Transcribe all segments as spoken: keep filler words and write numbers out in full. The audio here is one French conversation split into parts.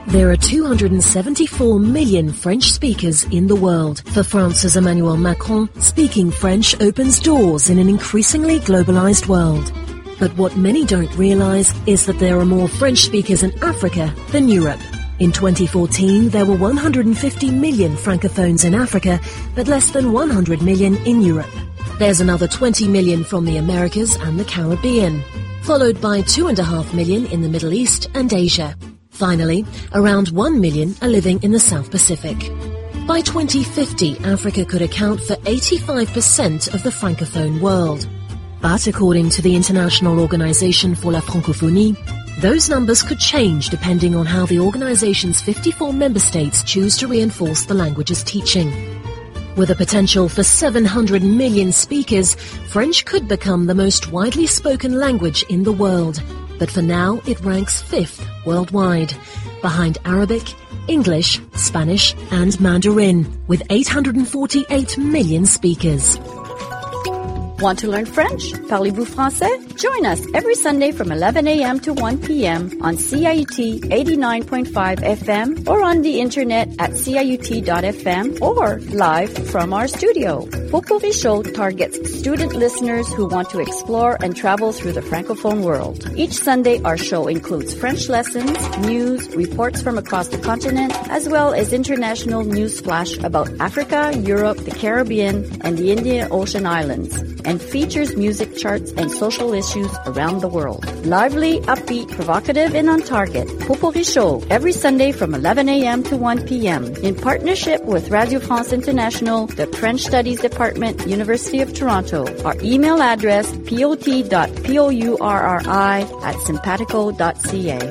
There are two hundred seventy-four million French speakers in the world. For France's Emmanuel Macron, speaking French opens doors in an increasingly globalized world. But what many don't realize is that there are more French speakers in Africa than Europe. In twenty fourteen, there were one hundred fifty million Francophones in Africa, but less than one hundred million in Europe. There's another twenty million from the Americas and the Caribbean, followed by two and a half million in the Middle East and Asia. Finally, around one million are living in the South Pacific. By twenty fifty, Africa could account for eighty-five percent of the Francophone world. But according to the International Organization for la Francophonie, those numbers could change depending on how the organization's fifty-four member states choose to reinforce the language's teaching. With a potential for seven hundred million speakers, French could become the most widely spoken language in the world. But for now, it ranks fifth worldwide, behind Arabic, English, Spanish, and Mandarin, with eight hundred forty-eight million speakers. Want to learn French? Parlez-vous français? Join us every Sunday from eleven a.m. to one p.m. on C I U T eighty-nine point five F M or on the internet at C I U T dot F M or live from our studio. Potpourri Show targets student listeners who want to explore and travel through the Francophone world. Each Sunday, our show includes French lessons, news, reports from across the continent, as well as international news flash about Africa, Europe, the Caribbean, and the Indian Ocean Islands, and features music charts and social issues around the world. Lively, upbeat, provocative, and on target. Potpourri Show, every Sunday from eleven a.m. to one p.m. in partnership with Radio France International, the French Studies Department, University of Toronto. Our email address, pot dot pourri at simpatico dot c a.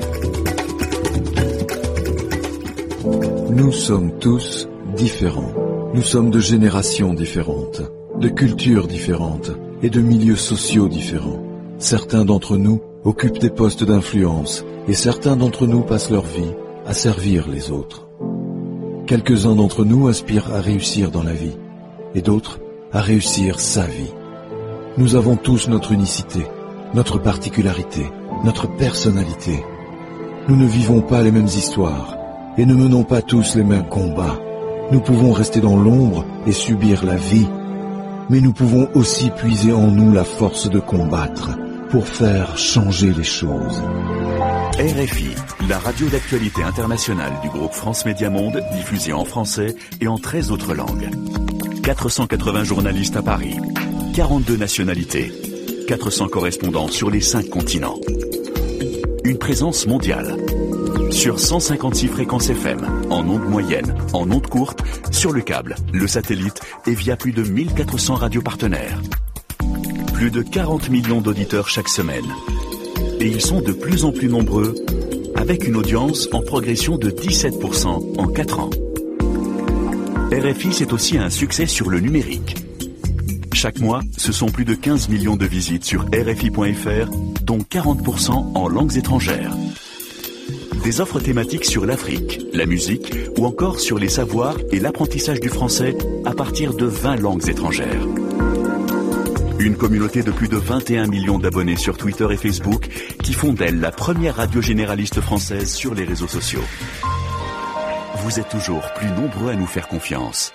Nous sommes tous différents. Nous sommes de générations différentes, de cultures différentes et de milieux sociaux différents. Certains d'entre nous occupent des postes d'influence et certains d'entre nous passent leur vie à servir les autres. Quelques-uns d'entre nous aspirent à réussir dans la vie et d'autres à réussir sa vie. Nous avons tous notre unicité, notre particularité, notre personnalité. Nous ne vivons pas les mêmes histoires et ne menons pas tous les mêmes combats. Nous pouvons rester dans l'ombre et subir la vie, mais nous pouvons aussi puiser en nous la force de combattre pour faire changer les choses. R F I, la radio d'actualité internationale du groupe France Média Monde, diffusée en français et en treize autres langues. quatre cent quatre-vingts journalistes à Paris, quarante-deux nationalités, quatre cents correspondants sur les cinq continents. Une présence mondiale. Sur cent cinquante-six fréquences F M, en ondes moyennes, en ondes courtes, sur le câble, le satellite et via plus de mille quatre cents radios partenaires. Plus de quarante millions d'auditeurs chaque semaine. Et ils sont de plus en plus nombreux, avec une audience en progression de dix-sept pour cent en quatre ans. R F I, c'est aussi un succès sur le numérique. Chaque mois, ce sont plus de quinze millions de visites sur R F I point F R, dont quarante pour cent en langues étrangères. Des offres thématiques sur l'Afrique, la musique ou encore sur les savoirs et l'apprentissage du français à partir de vingt langues étrangères. Une communauté de plus de vingt et un millions d'abonnés sur Twitter et Facebook qui font d'elle la première radio généraliste française sur les réseaux sociaux. Vous êtes toujours plus nombreux à nous faire confiance.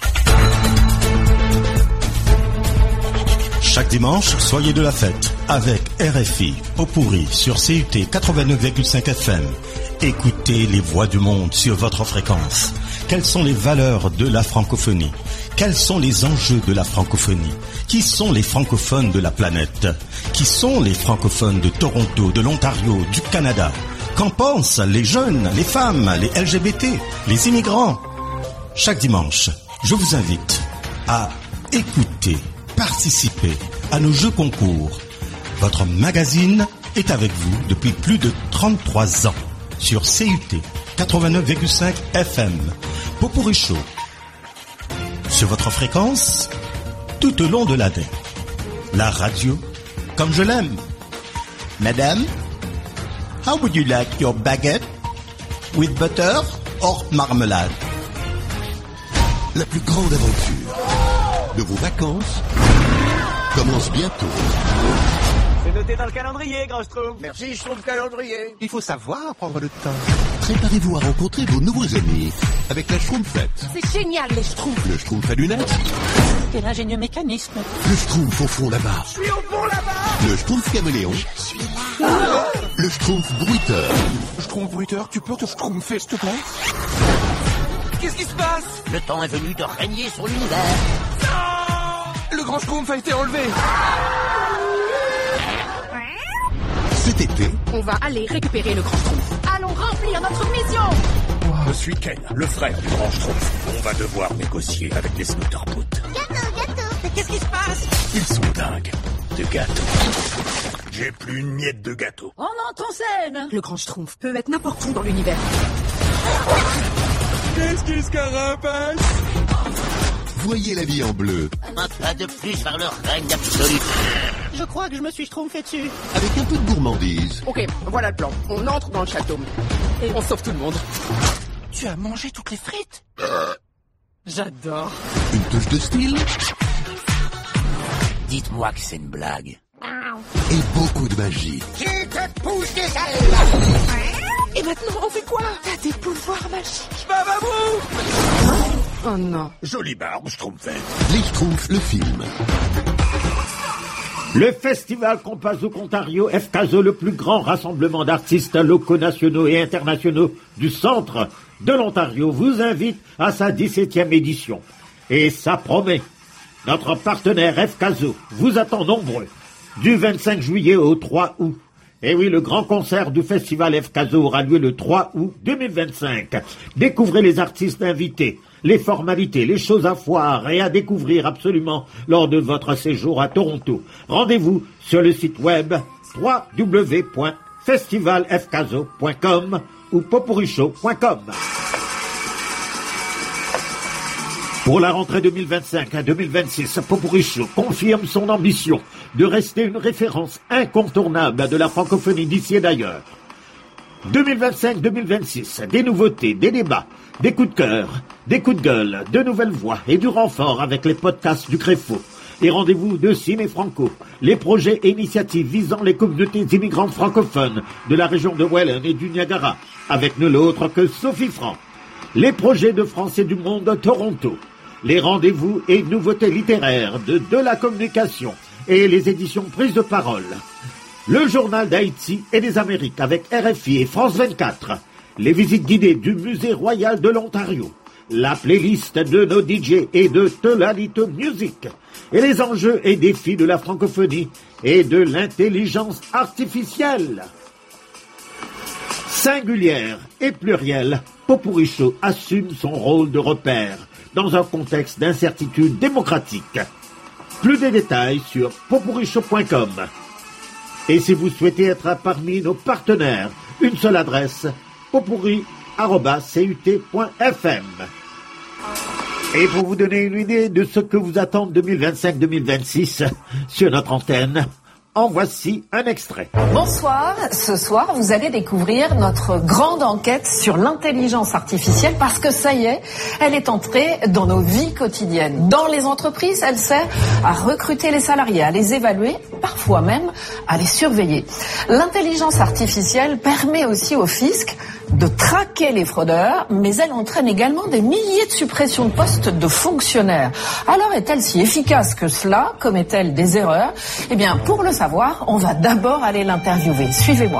Chaque dimanche, soyez de la fête avec R F I, Potpourri sur C U T quatre-vingt-neuf virgule cinq F M. Écoutez les voix du monde sur votre fréquence. Quelles sont les valeurs de la francophonie? Quels sont les enjeux de la francophonie? Qui sont les francophones de la planète? Qui sont les francophones de Toronto, de l'Ontario, du Canada? Qu'en pensent les jeunes, les femmes, les L G B T, les immigrants? Chaque dimanche, je vous invite à écouter, participer à nos jeux concours. Votre magazine est avec vous depuis plus de trente-trois ans sur C U T quatre-vingt-neuf virgule cinq F M. Potpourri Show sur votre fréquence tout au long de l'année. La radio comme je l'aime. Madame, how would you like your baguette? With butter or marmelade? La plus grande aventure de vos vacances commence bientôt. C'est noté dans le calendrier, Grosstrom. Merci, je trouve le calendrier. Il faut savoir prendre le temps. Préparez-vous à rencontrer vos nouveaux amis avec la Schtroumpfette. C'est génial, les Schtroumpfs. Le Schtroumpf à lunettes. Quel ingénieux mécanisme. Le Schtroumpf au fond là-bas. Je suis au fond là-bas. Le Schtroumpf caméléon. Je suis là. Ah. Le Schtroumpf bruiteur. Schtroumpf bruiteur, tu peux te schtroumpfer, s'il te plaît? Qu'est-ce qui se passe? Le temps est venu de régner sur l'univers. Non! Le grand Schtroumpf a été enlevé. Cet été, on va aller récupérer le grand Schtroumpf. Allons remplir notre mission. Je suis Ken, le frère du grand Schtroumpf. On va devoir négocier avec les Snooterpoots. Gâteau, gâteau. Mais qu'est-ce qui se passe? Ils sont dingues de gâteaux. J'ai plus une miette de gâteau. On entre en scène. Le grand Schtroumpf peut être n'importe où dans l'univers. Qu'est-ce qui se carapace? voyez la vie en bleu. Un pas de plus vers le règne absolu. Je crois que je me suis schtroumpfé dessus. Avec un peu de gourmandise. Ok, voilà le plan. On entre dans le château. Et on sauve tout le monde. Tu as mangé toutes les frites? J'adore. Une touche de style. Dites-moi que c'est une blague. Et beaucoup de magie. Qui te pousse des ailes? Et maintenant, on fait quoi? T'as des pouvoirs magiques. Bababou! Oh non. Jolie barbe, Schtroumpfette. Les Schtroumpfs, le film. Le Festival Compazouk Ontario F K A S O, le plus grand rassemblement d'artistes locaux, nationaux et internationaux du centre de l'Ontario, vous invite à sa dix-septième édition. Et ça promet. Notre partenaire F K A S O vous attend nombreux. Du vingt-cinq juillet au trois août. Et oui, le grand concert du festival F K A S O aura lieu le trois août deux mille vingt-cinq. Découvrez les artistes invités, les formalités, les choses à voir et à découvrir absolument lors de votre séjour à Toronto. Rendez-vous sur le site web w w w point festival f k a s o point com ou popuricho point com. Pour la rentrée deux mille vingt-cinq à deux mille vingt-six, Popuricho confirme son ambition de rester une référence incontournable de la francophonie d'ici et d'ailleurs. deux mille vingt-cinq deux mille vingt-six, des nouveautés, des débats, des coups de cœur, des coups de gueule, de nouvelles voix et du renfort avec les podcasts du Créfo, les rendez-vous de Ciné Franco, les projets et initiatives visant les communautés immigrantes francophones de la région de Welland et du Niagara, avec nul autre que Sophie Franc, les projets de Français du Monde Toronto, les rendez-vous et nouveautés littéraires de De la Communication et les éditions Prise de Parole, le journal d'Haïti et des Amériques avec R F I et France vingt-quatre, les visites guidées du Musée Royal de l'Ontario, la playlist de nos D J et de Tolalito Music, et les enjeux et défis de la francophonie et de l'intelligence artificielle. Singulière et plurielle, Popuricho assume son rôle de repère dans un contexte d'incertitude démocratique. Plus de détails sur popuricho point com. Et si vous souhaitez être parmi nos partenaires, une seule adresse, popuri arobase c u t point f m. Et pour vous donner une idée de ce que vous attend deux mille vingt-cinq deux mille vingt-six sur notre antenne, en voici un extrait. Bonsoir, ce soir vous allez découvrir notre grande enquête sur l'intelligence artificielle parce que ça y est, elle est entrée dans nos vies quotidiennes. Dans les entreprises, elle sert à recruter les salariés, à les évaluer, parfois même à les surveiller. L'intelligence artificielle permet aussi au fisc de traquer les fraudeurs, mais elle entraîne également des milliers de suppressions de postes de fonctionnaires. Alors est-elle si efficace que cela? Commet-elle des erreurs? Eh bien, pour le savoir, on va d'abord aller l'interviewer. Suivez-moi.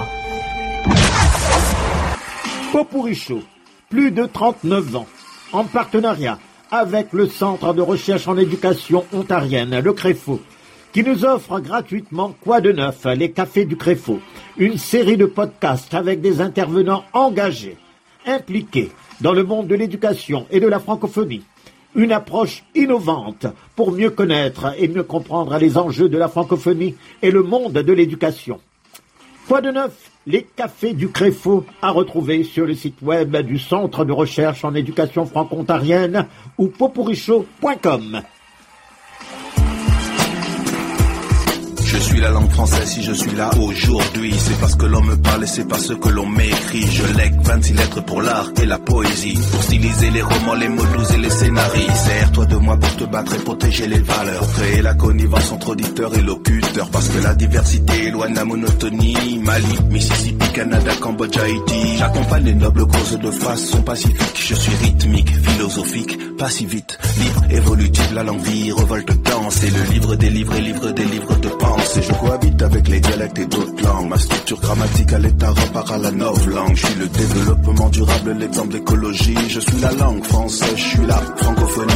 Popuricho, plus de trente-neuf ans, en partenariat avec le Centre de recherche en éducation ontarienne, le Créfo, qui nous offre gratuitement Quoi de neuf, les cafés du Créfo, une série de podcasts avec des intervenants engagés, impliqués dans le monde de l'éducation et de la francophonie. Une approche innovante pour mieux connaître et mieux comprendre les enjeux de la francophonie et le monde de l'éducation. Quoi de neuf, les cafés du Créfo, à retrouver sur le site web du Centre de recherche en éducation franco-ontarienne ou popuricho point com. Je suis la langue française, si je suis là aujourd'hui, c'est parce que l'on me parle et c'est parce que l'on m'écrit. Je lègue vingt-six lettres pour l'art et la poésie, pour styliser les romans, les mots doux et les scénarios. Sers-toi de moi pour te battre et protéger les valeurs, créer la connivence entre auditeurs et locuteurs, parce que la diversité éloigne la monotonie. Mali, Mississippi, Canada, Cambodge, Haïti, j'accompagne les nobles causes de façon pacifique. Je suis rythmique, philosophique, pas si vite, libre, évolutive, la langue vie, revolte, danse, et le livre des livres et livre des livres de pensée. Je cohabite avec les dialectes et d'autres langues, ma structure grammaticale est à repart à la novlangue. Je suis le développement durable, l'exemple d'écologie. Je suis la langue française, je suis la francophonie.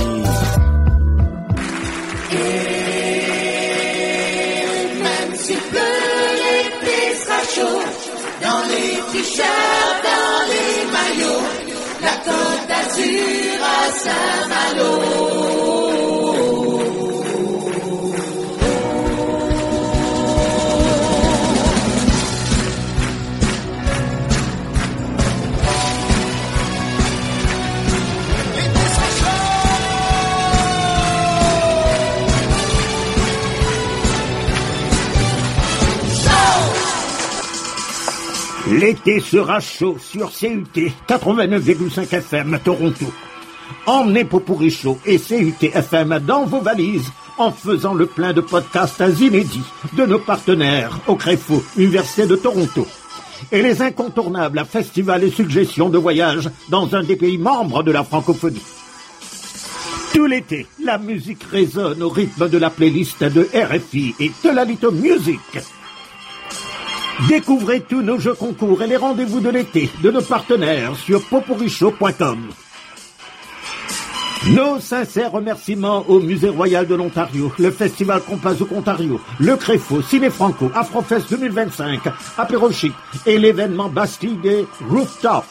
Et même s'il pleut, l'été sera chaud, dans les t-shirts, dans les maillots, la Côte d'Azur à Saint-Malo. L'été sera chaud sur C U T quatre-vingt-neuf virgule cinq F M Toronto. Emmenez Popurri Show et C U T F M dans vos valises en faisant le plein de podcasts inédits de nos partenaires au Créfo, Université de Toronto. Et les incontournables festivals et suggestions de voyage dans un des pays membres de la francophonie. Tout l'été, la musique résonne au rythme de la playlist de R F I et de la Little Music. Découvrez tous nos jeux concours et les rendez-vous de l'été de nos partenaires sur popurri show point com. Nos sincères remerciements au Musée Royal de l'Ontario, le Festival Compazouk Ontario, le Créfo, Ciné Franco, Afrofest deux mille vingt-cinq, Apéro Chic et l'événement Bastille Day Rooftop.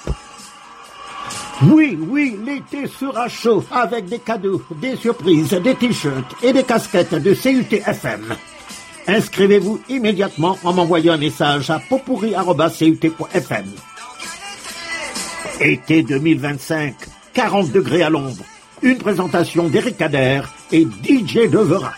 Oui, oui, l'été sera chaud avec des cadeaux, des surprises, des t-shirts et des casquettes de C U T F M. Inscrivez-vous immédiatement en m'envoyant un message à popurri arobase c u t point f m. Été deux mille vingt-cinq, quarante degrés à l'ombre. Une présentation d'Éric Adair et D J Devera.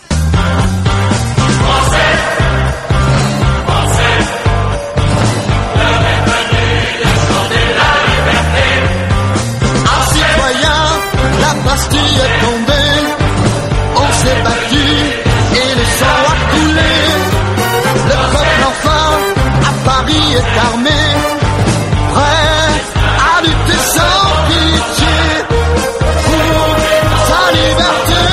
La Bastille est tombée, on s'est battu et le sang a coulé. Le peuple enfin à Paris est armé, prêt à lutter sans pitié pour sa liberté.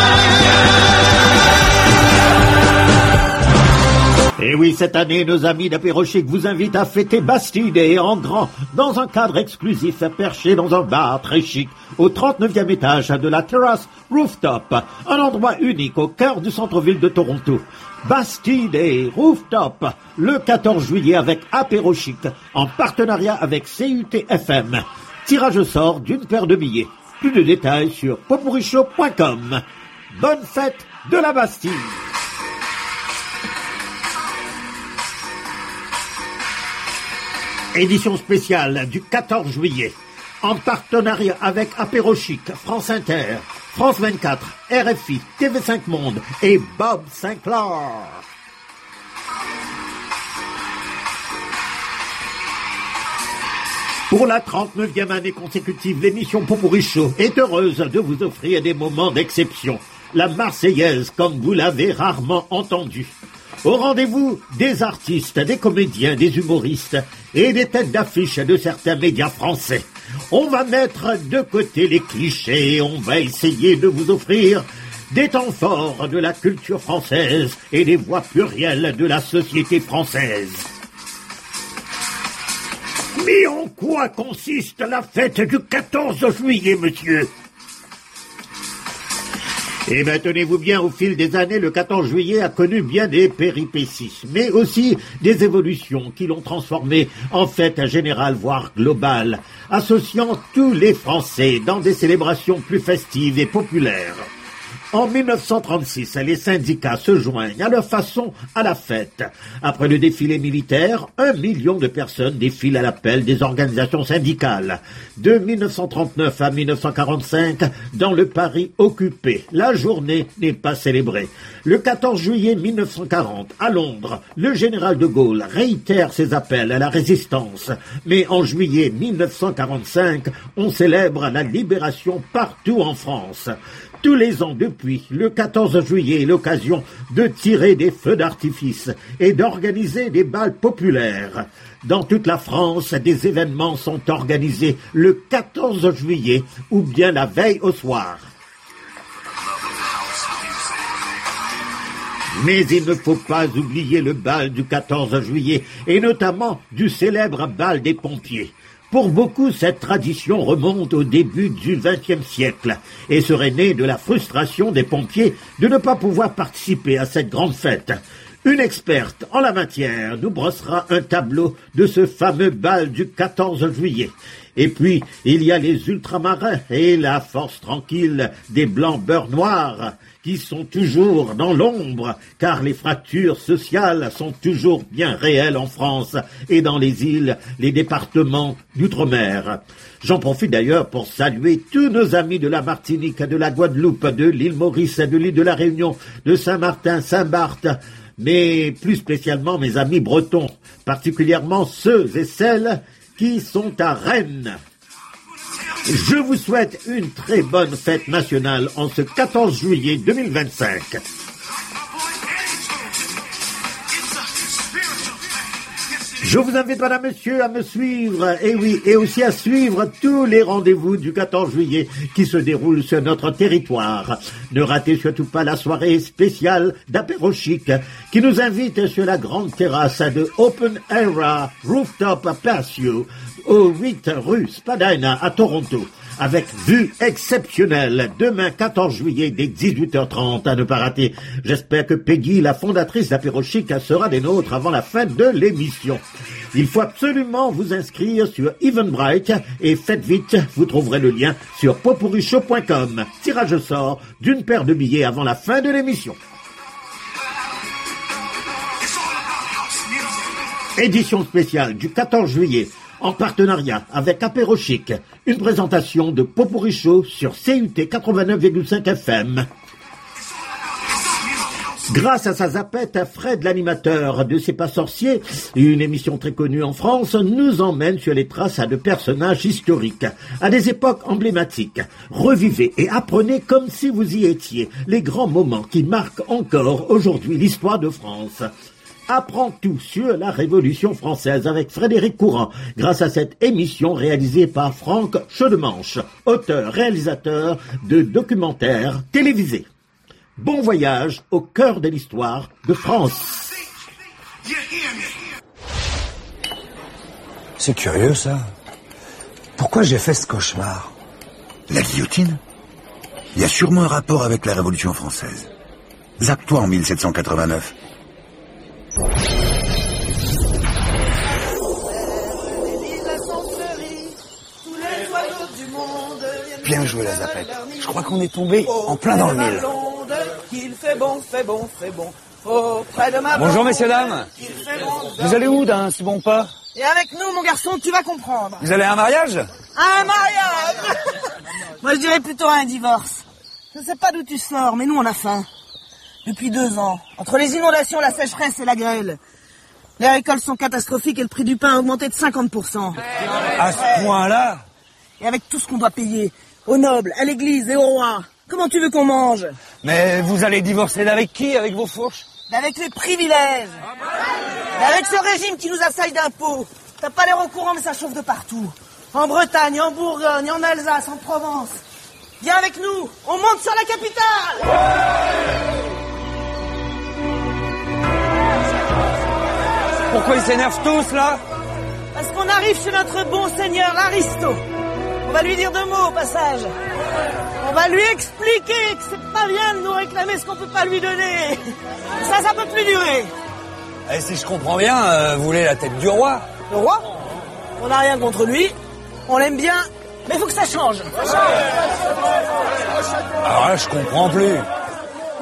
Et oui, cette année, nos amis d'Apéro Chic vous invitent à fêter Bastille Day en grand, dans un cadre exclusif perché dans un bar très chic, au trente-neuvième étage de la Terrace Rooftop, un endroit unique au cœur du centre-ville de Toronto. Bastille Day Rooftop, le quatorze juillet avec Apéro Chic, en partenariat avec C U T F M. Tirage au sort d'une paire de billets. Plus de détails sur popurri show point com. Bonne fête de la Bastille! Édition spéciale du quatorze juillet, en partenariat avec Apéro Chic, France Inter, France vingt-quatre, R F I, T V cinq Monde et Bob Sinclair. Pour la trente-neuvième année consécutive, l'émission Popurri Show est heureuse de vous offrir des moments d'exception. La Marseillaise, comme vous l'avez rarement entendu. Au rendez-vous des artistes, des comédiens, des humoristes et des têtes d'affiche de certains médias français. On va mettre de côté les clichés, on va essayer de vous offrir des temps forts de la culture française et des voix plurielles de la société française. Mais en quoi consiste la fête du quatorze juillet, monsieur ? Et bien, tenez-vous bien, au fil des années, le quatorze juillet a connu bien des péripéties, mais aussi des évolutions qui l'ont transformé en fête générale, voire globale, associant tous les Français dans des célébrations plus festives et populaires. En mille neuf cent trente-six, les syndicats se joignent à leur façon à la fête. Après le défilé militaire, un million de personnes défilent à l'appel des organisations syndicales. De mille neuf cent trente-neuf à mille neuf cent quarante-cinq, dans le Paris occupé, la journée n'est pas célébrée. Le quatorze juillet mille neuf cent quarante, à Londres, le général de Gaulle réitère ses appels à la résistance. Mais en juillet mille neuf cent quarante-cinq, on célèbre la libération partout en France. Tous les ans depuis, le quatorze juillet est l'occasion de tirer des feux d'artifice et d'organiser des bals populaires. Dans toute la France, des événements sont organisés le quatorze juillet ou bien la veille au soir. Mais il ne faut pas oublier le bal du quatorze juillet et notamment du célèbre bal des pompiers. Pour beaucoup, cette tradition remonte au début du vingtième siècle et serait née de la frustration des pompiers de ne pas pouvoir participer à cette grande fête. Une experte en la matière nous brossera un tableau de ce fameux bal du quatorze juillet. Et puis, il y a les ultramarins et la force tranquille des blancs beurre noirs qui sont toujours dans l'ombre, car les fractures sociales sont toujours bien réelles en France et dans les îles, les départements d'outre-mer. J'en profite d'ailleurs pour saluer tous nos amis de la Martinique, de la Guadeloupe, de l'île Maurice, de l'île de la Réunion, de Saint-Martin, Saint-Barth, mais plus spécialement mes amis bretons, particulièrement ceux et celles qui sont à Rennes. Je vous souhaite une très bonne fête nationale en ce quatorze juillet deux mille vingt-cinq. Je vous invite, madame, monsieur, à me suivre, et oui, et aussi à suivre tous les rendez-vous du quatorze juillet qui se déroulent sur notre territoire. Ne ratez surtout pas la soirée spéciale d'Apéro Chic qui nous invite sur la grande terrasse de Open Era Rooftop Patio au huit rue Spadina à Toronto, avec vue exceptionnelle, demain quatorze juillet dès dix-huit heures trente, à ne pas rater. J'espère que Peggy, la fondatrice d'Apéro Chic, sera des nôtres avant la fin de l'émission. Il faut absolument vous inscrire sur Eventbrite et faites vite, vous trouverez le lien sur popurrishow point com. Tirage au sort d'une paire de billets avant la fin de l'émission. Édition spéciale du quatorze juillet. En partenariat avec Apéro Chic, une présentation de Popurri Show sur C U T quatre-vingt-neuf virgule cinq F M. Grâce à sa zapette, Fred, l'animateur de C'est pas sorcier, une émission très connue en France, nous emmène sur les traces de personnages historiques, à des époques emblématiques. Revivez et apprenez comme si vous y étiez les grands moments qui marquent encore aujourd'hui l'histoire de France. Apprends tout sur la Révolution française avec Frédéric Courant grâce à cette émission réalisée par Franck Chaudemanche, auteur-réalisateur de documentaires télévisés. Bon voyage au cœur de l'histoire de France. C'est curieux ça. Pourquoi j'ai fait ce cauchemar? La guillotine? Il y a sûrement un rapport avec la Révolution française. Zappe-toi en mille sept cent quatre-vingt-neuf. Bien joué la zapette. Je crois qu'on est tombé en plein dans le mille. Il fait bon, fait bon, fait bon. Auprès de ma Bonjour messieurs dames. Vous allez où d'un si bon pas? Et avec nous mon garçon, tu vas comprendre. Vous allez à un mariage? Un mariage. Moi je dirais plutôt un divorce. Je ne sais pas d'où tu sors, mais nous on a faim. Depuis deux ans, entre les inondations, la sécheresse et la grêle, les récoltes sont catastrophiques et le prix du pain a augmenté de cinquante pour cent. À ce point-là? Et avec tout ce qu'on doit payer, aux nobles, à l'église et au roi, comment tu veux qu'on mange? Mais vous allez divorcer d'avec qui, avec vos fourches? D'avec les privilèges. D'avec ce régime qui nous assaille d'impôts. T'as pas l'air au courant, mais ça chauffe de partout. En Bretagne, en Bourgogne, en Alsace, en Provence. Viens avec nous, on monte sur la capitale. Ouais. Pourquoi ils s'énervent tous, là? Parce qu'on arrive chez notre bon seigneur, l'aristo. On va lui dire deux mots au passage. On va lui expliquer que c'est pas bien de nous réclamer ce qu'on peut pas lui donner. Ça, ça peut plus durer. Et si je comprends bien, euh, vous voulez la tête du roi? Le roi? On n'a rien contre lui. On l'aime bien, mais il faut que ça change. Alors là, je comprends plus.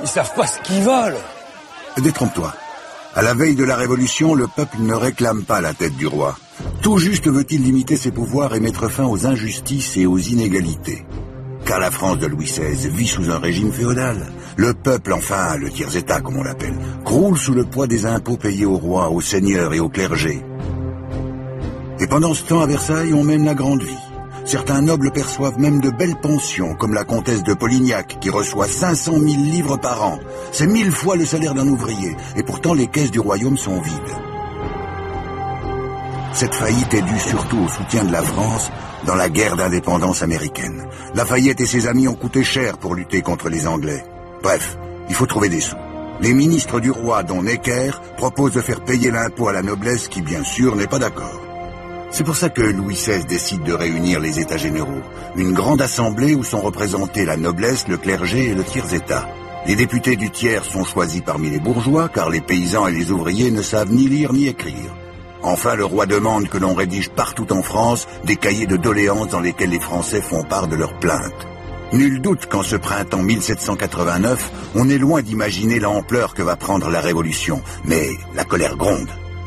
Ils savent pas ce qu'ils veulent. Détrompe-toi. À la veille de la Révolution, le peuple ne réclame pas la tête du roi. Tout juste veut-il limiter ses pouvoirs et mettre fin aux injustices et aux inégalités. Car la France de Louis seize vit sous un régime féodal. Le peuple, enfin, le tiers-état comme on l'appelle, croule sous le poids des impôts payés au roi, aux seigneurs et au clergé. Et pendant ce temps, à Versailles, on mène la grande vie. Certains nobles perçoivent même de belles pensions, comme la comtesse de Polignac, qui reçoit cinq cent mille livres par an. C'est mille fois le salaire d'un ouvrier, et pourtant les caisses du royaume sont vides. Cette faillite est due surtout au soutien de la France dans la guerre d'indépendance américaine. Lafayette et ses amis ont coûté cher pour lutter contre les Anglais. Bref, il faut trouver des sous. Les ministres du roi, dont Necker, proposent de faire payer l'impôt à la noblesse qui, bien sûr, n'est pas d'accord. C'est pour ça que Louis seize décide de réunir les États généraux, une grande assemblée où sont représentés la noblesse, le clergé et le tiers-état. Les députés du tiers sont choisis parmi les bourgeois, car les paysans et les ouvriers ne savent ni lire ni écrire. Enfin, le roi demande que l'on rédige partout en France des cahiers de doléances dans lesquels les Français font part de leurs plaintes. Nul doute qu'en ce printemps mille sept cent quatre-vingt-neuf, on est loin d'imaginer l'ampleur que va prendre la Révolution, mais la colère gronde.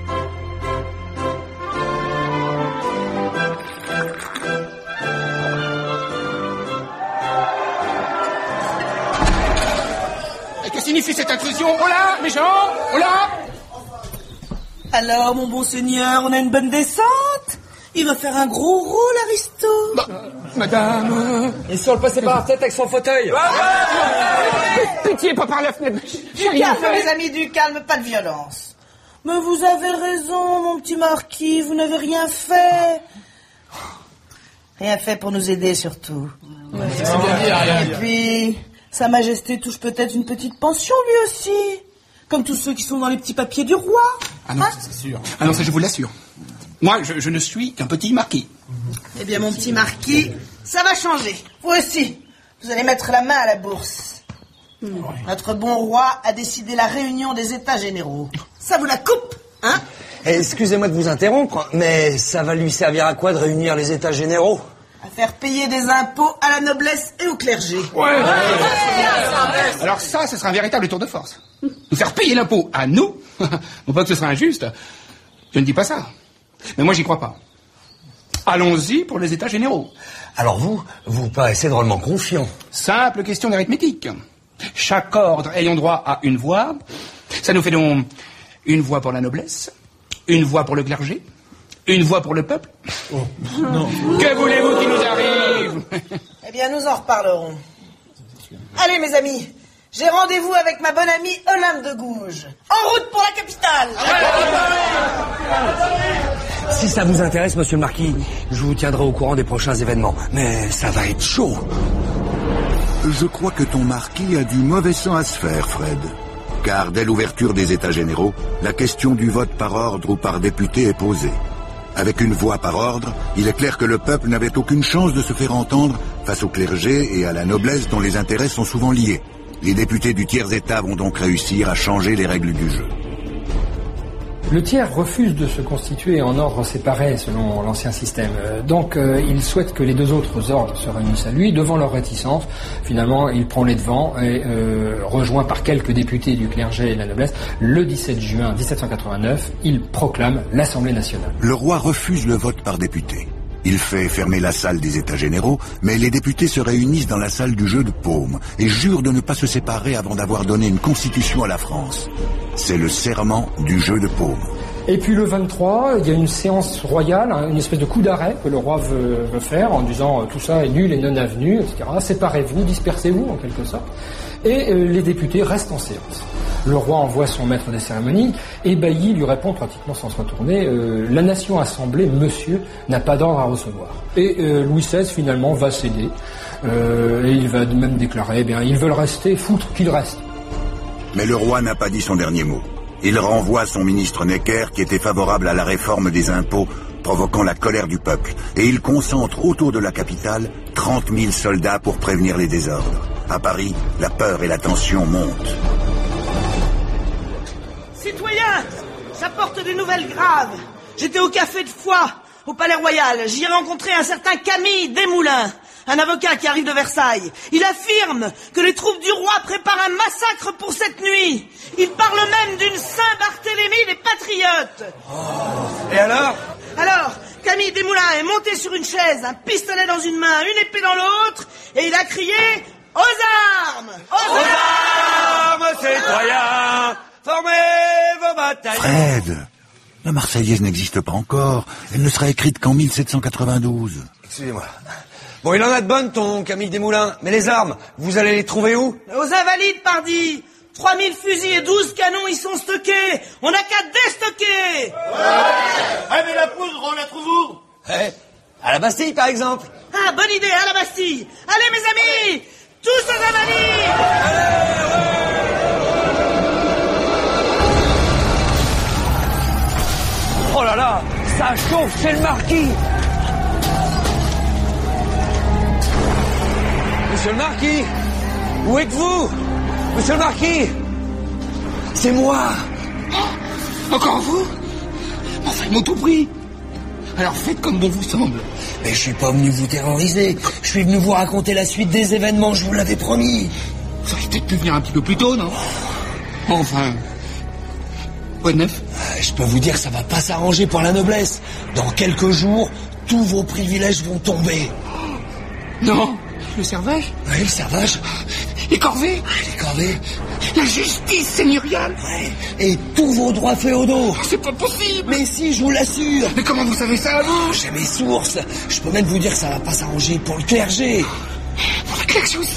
Que signifie cette intrusion? Oh là, mes gens! Oh là! Alors, mon bon seigneur, on a une bonne descente? Il va faire un gros rôle, Aristo. Bah, madame... Et si on le passait par la tête avec son fauteuil? Pitié, pas par la fenêtre. Du calme, les amis, du calme, pas de violence. Mais vous avez raison, mon petit marquis, vous n'avez rien fait. Rien fait pour nous aider, surtout. Ouais, c'est bien dit, rien. Et puis... Sa Majesté touche peut-être une petite pension, lui aussi. Comme tous ceux qui sont dans les petits papiers du roi. Ah non, hein? C'est sûr. Ah non, ça je vous l'assure. Moi, je, je ne suis qu'un petit marquis. Eh bien, mon petit marquis, ça va changer. Vous aussi, vous allez mettre la main à la bourse. Hmm. Ouais. Notre bon roi a décidé la réunion des États généraux. Ça vous la coupe, hein? Excusez-moi de vous interrompre, mais ça va lui servir à quoi de réunir les États généraux? À faire payer des impôts à la noblesse et au clergé. Ouais. Ouais. Ouais. Alors ça, ce sera un véritable tour de force. Nous faire payer l'impôt à nous, non pas que ce sera injuste, je ne dis pas ça. Mais moi, j'y crois pas. Allons-y pour les États généraux. Alors vous, vous paraissez drôlement confiant. Simple question d'arithmétique. Chaque ordre ayant droit à une voix, ça nous fait donc une voix pour la noblesse, une voix pour le clergé, une voix pour le peuple. Oh, non. Que voulez-vous qui nous arrive? Eh bien, nous en reparlerons. Allez, mes amis, j'ai rendez-vous avec ma bonne amie Olympe de Gouges. En route pour la capitale. Si ça vous intéresse, monsieur le marquis, je vous tiendrai au courant des prochains événements. Mais ça va être chaud. Je crois que ton marquis a du mauvais sang à se faire, Fred. Car dès l'ouverture des États généraux, la question du vote par ordre ou par député est posée. Avec une voix par ordre, il est clair que le peuple n'avait aucune chance de se faire entendre face au clergé et à la noblesse dont les intérêts sont souvent liés. Les députés du tiers-état vont donc réussir à changer les règles du jeu. Le tiers refuse de se constituer en ordre séparé selon l'ancien système. Donc euh, il souhaite que les deux autres ordres se réunissent à lui. Devant leur réticence, finalement, il prend les devants et, euh, rejoint par quelques députés du clergé et de la noblesse, le dix-sept juin mille sept cent quatre-vingt-neuf, il proclame l'Assemblée nationale. Le roi refuse le vote par député. Il fait fermer la salle des États généraux, mais les députés se réunissent dans la salle du jeu de paume et jurent de ne pas se séparer avant d'avoir donné une constitution à la France. C'est le serment du jeu de paume. Et puis le vingt-trois, il y a une séance royale, une espèce de coup d'arrêt que le roi veut, veut faire en disant euh, tout ça est nul et non avenu, et cetera. Séparez-vous, dispersez-vous en quelque sorte. Et euh, les députés restent en séance. Le roi envoie son maître des cérémonies et Bailly lui répond pratiquement sans se retourner euh, « La nation assemblée, monsieur, n'a pas d'ordre à recevoir ». Et euh, Louis seize finalement va céder euh, et il va même déclarer eh bien ils veulent rester, foutre qu'ils restent. Mais le roi n'a pas dit son dernier mot. Il renvoie son ministre Necker qui était favorable à la réforme des impôts, provoquant la colère du peuple. Et il concentre autour de la capitale trente mille soldats pour prévenir les désordres. À Paris, la peur et la tension montent. Citoyens, j'apporte des nouvelles graves. J'étais au café de Foix. au Palais Royal, j'y ai rencontré un certain Camille Desmoulins, un avocat qui arrive de Versailles. Il affirme que les troupes du roi préparent un massacre pour cette nuit. Il parle même d'une Saint-Barthélemy des patriotes. Oh. Et alors ? Alors, Camille Desmoulins est monté sur une chaise, un pistolet dans une main, une épée dans l'autre, et il a crié « Aux armes ! Aux, Aux armes, citoyens ! Formez vos batailles !» Fred, la Marseillaise n'existe pas encore. Elle ne sera écrite qu'en mille sept cent quatre-vingt-douze. Excusez-moi. Bon, il en a de bonnes, ton Camille Desmoulins. Mais les armes, vous allez les trouver où ? Aux Invalides, pardi. trois mille fusils et douze canons y sont stockés. On n'a qu'à déstocker. Ouais. Ah, mais la poudre, on la trouve où ? Eh, à la Bastille, par exemple. Ah, bonne idée, à la Bastille. Allez, mes amis, tous aux Invalides. Oh là là, ça chauffe chez le marquis. Monsieur le marquis, où êtes-vous ? Monsieur le marquis, c'est moi. Oh, encore vous ? Enfin, ils m'ont tout pris. Alors faites comme bon vous semble. Mais je suis pas venu vous terroriser. Je suis venu vous raconter la suite des événements, je vous l'avais promis. Vous auriez peut-être pu venir un petit peu plus tôt, non ? Enfin... Quoi de neuf ? Je peux vous dire que ça va pas s'arranger pour la noblesse. Dans quelques jours, tous vos privilèges vont tomber. Non ? Le servage ? Oui, le servage. Les corvées ? Les corvées. La justice seigneuriale ? Ouais. Et tous vos droits féodaux. C'est pas possible. Mais si, je vous l'assure. Mais comment vous savez ça, vous ? J'ai mes sources. Je peux même vous dire que ça va pas s'arranger pour le clergé. Pour le clergé aussi ?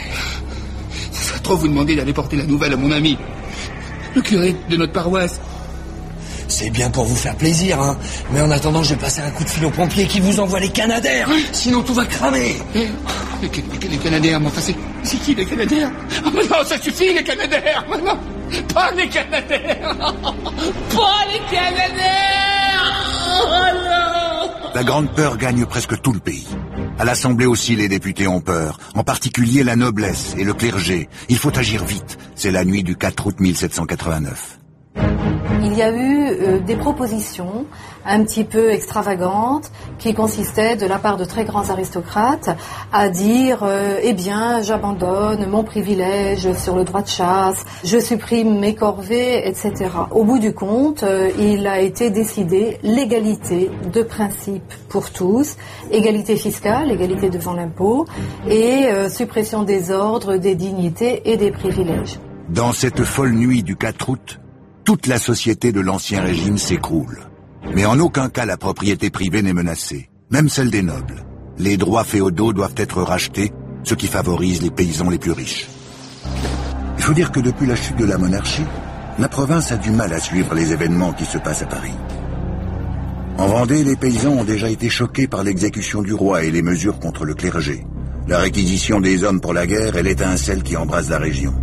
Ça serait trop vous demander d'aller porter la nouvelle à mon ami, le curé de notre paroisse. C'est bien pour vous faire plaisir, hein. Mais en attendant, je vais passer un coup de fil aux pompiers qui vous envoient les Canadaires. Oui. Sinon, tout va cramer. Eh, les, les, les Canadaires, mais enfin, c'est, c'est qui les Canadaires ? Ah, mais non, ça suffit, les Canadaires. Mais non, pas les Canadaires. Pas les Canadaires. Oh non. La grande peur gagne presque tout le pays. À l'Assemblée aussi, les députés ont peur. En particulier la noblesse et le clergé. Il faut agir vite. C'est la nuit du quatre août mille sept cent quatre-vingt-neuf. Il y a eu euh, des propositions un petit peu extravagantes qui consistaient de la part de très grands aristocrates à dire euh, eh bien j'abandonne mon privilège sur le droit de chasse, je supprime mes corvées, et cetera. Au bout du compte, euh, il a été décidé l'égalité de principe pour tous, égalité fiscale, égalité devant l'impôt et euh, suppression des ordres, des dignités et des privilèges. Dans cette folle nuit du quatre août, toute la société de l'Ancien Régime s'écroule. Mais en aucun cas la propriété privée n'est menacée, même celle des nobles. Les droits féodaux doivent être rachetés, ce qui favorise les paysans les plus riches. Il faut dire que depuis la chute de la monarchie, la province a du mal à suivre les événements qui se passent à Paris. En Vendée, les paysans ont déjà été choqués par l'exécution du roi et les mesures contre le clergé. La réquisition des hommes pour la guerre est l'étincelle qui embrase la région.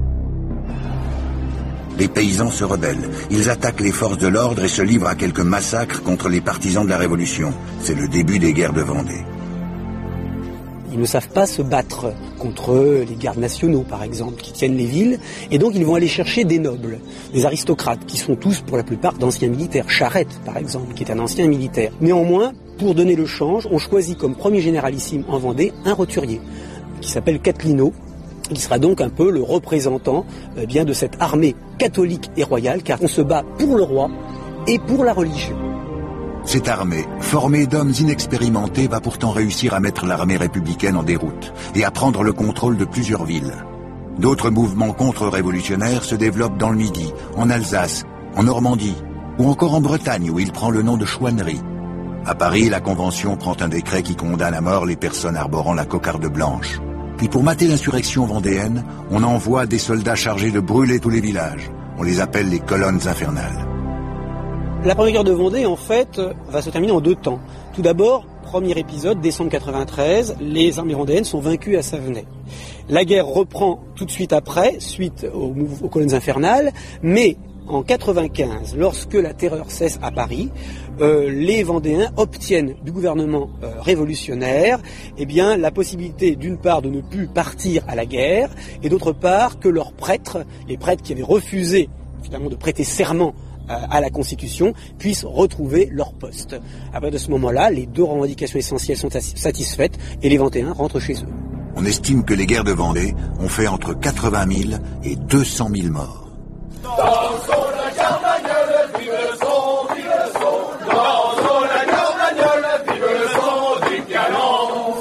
Les paysans se rebellent. Ils attaquent les forces de l'ordre et se livrent à quelques massacres contre les partisans de la Révolution. C'est le début des guerres de Vendée. Ils ne savent pas se battre contre les gardes nationaux, par exemple, qui tiennent les villes. Et donc, ils vont aller chercher des nobles, des aristocrates, qui sont tous, pour la plupart, d'anciens militaires. Charette, par exemple, qui est un ancien militaire. Néanmoins, pour donner le change, on choisit comme premier généralissime en Vendée un roturier, qui s'appelle Catlino, qui sera donc un peu le représentant euh, bien de cette armée catholique et royale, car on se bat pour le roi et pour la religion. Cette armée, formée d'hommes inexpérimentés, va pourtant réussir à mettre l'armée républicaine en déroute et à prendre le contrôle de plusieurs villes. D'autres mouvements contre-révolutionnaires se développent dans le Midi, en Alsace, en Normandie, ou encore en Bretagne, où il prend le nom de chouannerie. À Paris, la Convention prend un décret qui condamne à mort les personnes arborant la cocarde blanche. Puis pour mater l'insurrection vendéenne, on envoie des soldats chargés de brûler tous les villages. On les appelle les colonnes infernales. La première guerre de Vendée, en fait, va se terminer en deux temps. Tout d'abord, premier épisode, décembre quatre-vingt-treize, les armées vendéennes sont vaincues à Savenay. La guerre reprend tout de suite après, suite aux, aux colonnes infernales, mais en quatre-vingt-quinze, lorsque la terreur cesse à Paris, euh, les Vendéens obtiennent du gouvernement euh, révolutionnaire eh bien, la possibilité d'une part de ne plus partir à la guerre et d'autre part que leurs prêtres, les prêtres qui avaient refusé finalement de prêter serment à la Constitution puissent retrouver leur poste. À partir de ce moment-là, les deux revendications essentielles sont satisfaites et les vingt et un rentrent chez eux. On estime que les guerres de Vendée ont fait entre quatre-vingt mille et deux cent mille morts. Dansons la Carmagnole, vive le son, vive le son. Dansons la Carmagnole, vive le son du canon.